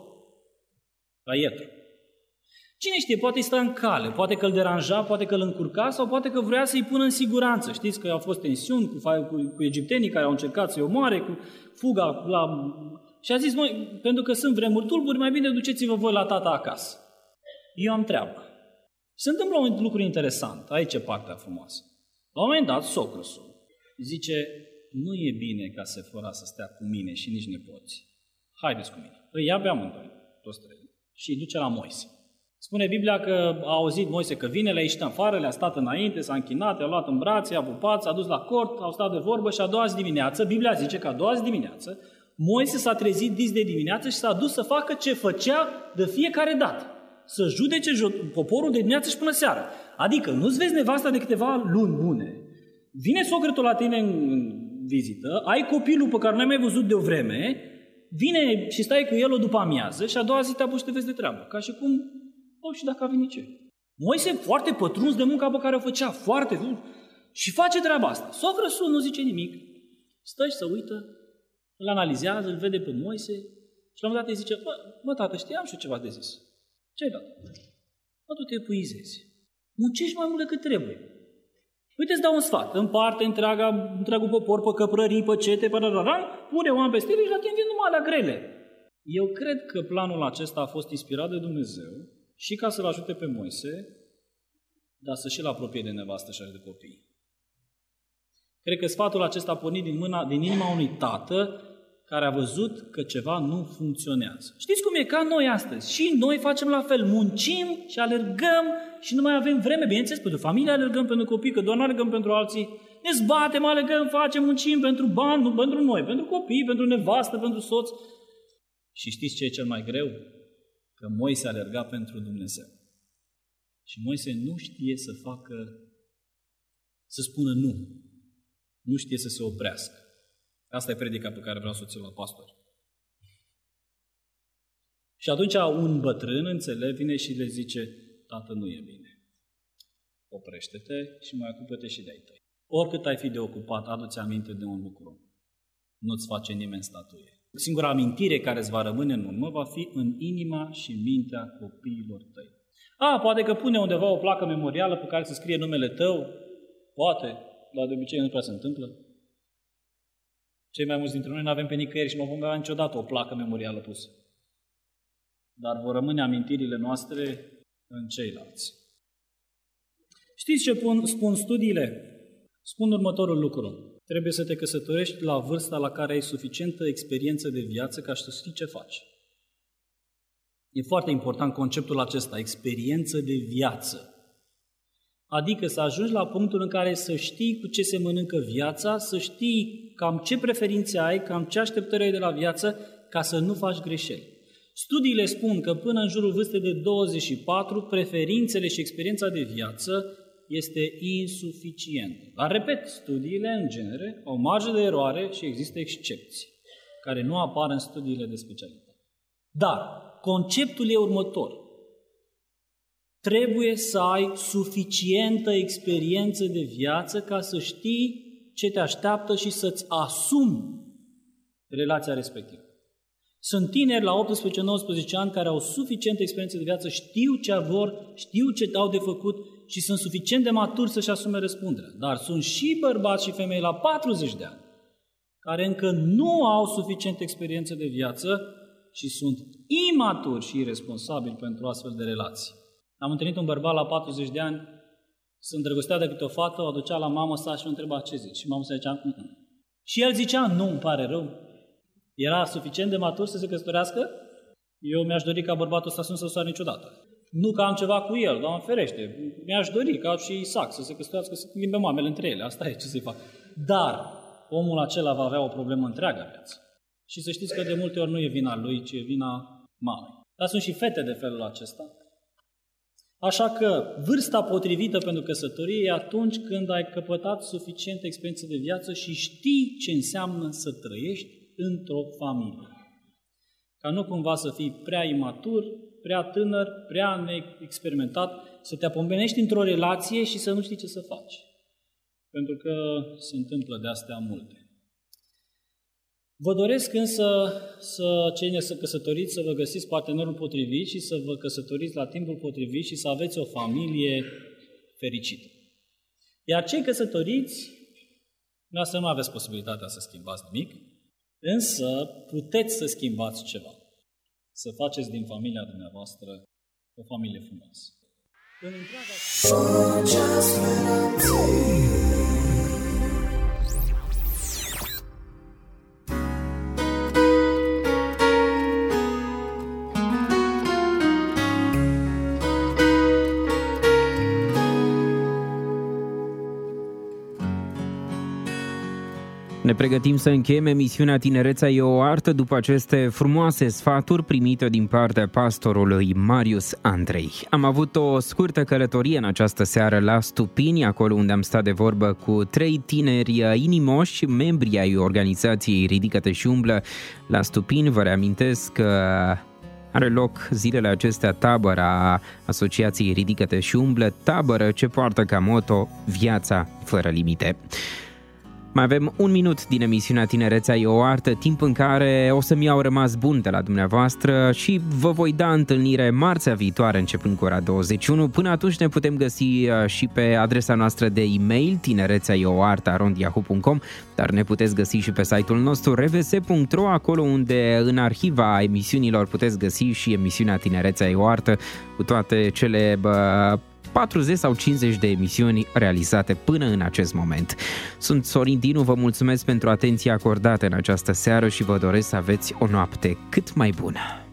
la Ietro. Cine știe, poate îi sta în cale, poate că îl deranja, poate că îl încurca sau poate că vrea să-i pună în siguranță. Știți că au fost tensiuni cu, cu, cu egiptenii care au încercat să-i omoare, cu fuga la... Și a zis, măi, pentru că sunt vremuri tulburi, mai bine duceți-vă voi la tata acasă. Eu am treabă. Și se întâmplă un lucru interesant, aici e partea frumoasă. La un moment dat, socrăsul zice, nu e bine ca Sefora să stea cu mine și nici nepoții. Haideți cu mine. Îi ia pe amândoi, toți trei, și îi duce la Moise. Spune Biblia că a auzit Moise că vine, le-a ieșit afară, le-a stat înainte, s-a închinat, i-a luat în brațe, i-a pupat, s-a dus la cort, au stat de vorbă și a doua zi dimineață, Biblia zice că a doua zi dimineață, Moise s-a trezit dis de dimineață și s-a dus să facă ce făcea de fiecare dată. Să judece poporul de dimineață și până seara. Adică nu-ți vezi nevasta de câteva luni bune. Vine socrătul la tine în vizită, ai copilul pe care nu ai mai văzut de o vreme, vine și stai cu el o după amiază și a doua zi te apuci și te vezi de treabă. Ca și cum, oh, și dacă a venit ce? Moise foarte pătruns de munca pe care o făcea, foarte, și face treaba asta. Socrăsul nu zice nimic, stă și se uită, îl analizează, îl vede pe Moise și la un moment dat îi zice, bă, bă tată, știam și eu ceva de zis. Ce-ai dat? Bă, tu te epuizezi. Muncești mai mult decât trebuie. Uite, îți dau un sfat. Împarte întreaga, întreagul popor pe căprării, pe cete, pe rararan, pune oameni pe stele și la tine vin numai alea grele. Eu cred că planul acesta a fost inspirat de Dumnezeu și ca să-l ajute pe Moise, dar să și-l apropie de nevastă și de copii. Cred că sfatul acesta a pornit din, mâna, din inima unui tată care a văzut că ceva nu funcționează. Știți cum e? Ca noi astăzi. Și noi facem la fel. Muncim și alergăm și nu mai avem vreme. Bineînțeles, pentru familie alergăm pentru copii, că doar nu alergăm pentru alții. Ne zbatem, alergăm, facem, muncim pentru bani, nu pentru noi, pentru copii, pentru nevastă, pentru soț. Și știți ce e cel mai greu? Că Moise alerga pentru Dumnezeu. Și Moise nu știe să facă, să spună nu. Nu știe să se oprească. Asta e predica pe care vreau să o țin la pastori. Și atunci un bătrân înțelept vine și le zice, tată, nu e bine. Oprește-te și mai ocupă-te și de-ai tăi. Oricât ai fi de ocupat, adu-ți aminte de un lucru. Nu-ți face nimeni statuie. Singura amintire care îți va rămâne în urmă va fi în inima și mintea copiilor tăi. A, poate că pune undeva o placă memorială pe care să scrie numele tău. Poate, dar de obicei nu prea se întâmplă. Cei mai mulți dintre noi nu avem pe nicăieri și nu vom avea niciodată o placă memorială pusă. Dar vor rămâne amintirile noastre în ceilalți. Știți ce pun, spun studiile? Spun următorul lucru. Trebuie să te căsătorești la vârsta la care ai suficientă experiență de viață ca să știi ce faci. E foarte important conceptul acesta, experiență de viață. Adică să ajungi la punctul în care să știi cu ce se mănâncă viața, să știi cam ce preferințe ai, cam ce așteptări ai de la viață, ca să nu faci greșeli. Studiile spun că până în jurul vârstei de douăzeci și patru, preferințele și experiența de viață este insuficientă. Dar, repet, studiile, în genere, au marjă de eroare și există excepții, care nu apar în studiile de specialitate. Dar, conceptul e următor. Trebuie să ai suficientă experiență de viață ca să știi ce te așteaptă și să-ți asumi relația respectivă. Sunt tineri la optsprezece nouăsprezece ani care au suficientă experiență de viață, știu ce vor, știu ce au de făcut și sunt suficient de maturi să-și asume răspunderea. Dar sunt și bărbați și femei la patruzeci de ani care încă nu au suficientă experiență de viață și sunt imaturi și irresponsabili pentru astfel de relații. Am întâlnit un bărbat la patruzeci de ani, se îndrăgostea de câte o fată, o aducea la mamă sa și o întreba ce zici. Și mama sa zicea, mm-mm. Și el zicea, nu, îmi pare rău. Era suficient de matur să se căsătorească? Eu mi-aș dori ca bărbatul ăsta să nu se soare niciodată. Nu că am ceva cu el, Doamne ferește. Mi-aș dori ca și Isaac să se căsătorească, să limbe mamele între ele. Asta e ce să-i fac. Dar omul acela va avea o problemă întreaga viață. Și să știți că de multe ori nu e vina lui, ci e vina mamei. Dar sunt și fete de felul acesta. Așa că vârsta potrivită pentru căsătorie e atunci când ai căpătat suficientă experiență de viață și știi ce înseamnă să trăiești într-o familie. Ca nu cumva să fii prea imatur, prea tânăr, prea neexperimentat, să te apombenești într-o relație și să nu știi ce să faci. Pentru că se întâmplă de astea multe. Vă doresc însă să cei ne să căsătoriți, să vă găsiți partenerul potrivit și să vă căsătoriți la timpul potrivit și să aveți o familie fericită. Iar cei căsătoriți, noastră nu aveți posibilitatea să schimbați nimic, însă puteți să schimbați ceva. Să faceți din familia dumneavoastră o familie frumoasă. În întreaga... Ne pregătim să încheiem emisiunea Tinerețea e o artă după aceste frumoase sfaturi primite din partea pastorului Marius Andrei. Am avut o scurtă călătorie în această seară la Stupini, acolo unde am stat de vorbă cu trei tineri inimoși, membri ai organizației Ridică-te și umblă la Stupini. Vă reamintesc că are loc zilele acestea tabăra Asociației Ridică-te și umblă, tabără ce poartă ca moto Viața fără limite. Mai avem un minut din emisiunea Tinerețea e o artă, timp în care o să-mi iau rămas bun de la dumneavoastră și vă voi da întâlnire marțea viitoare începând cu ora douăzeci și unu. Până atunci ne putem găsi și pe adresa noastră de e-mail tinerețea e o artă arond yahoo punct com, dar ne puteți găsi și pe site-ul nostru r v s punct r o, acolo unde în arhiva emisiunilor puteți găsi și emisiunea Tinerețea e o artă cu toate cele bă, patruzeci sau cincizeci de emisiuni realizate până în acest moment. Sunt Sorin Dinu, vă mulțumesc pentru atenția acordată în această seară și vă doresc să aveți o noapte cât mai bună.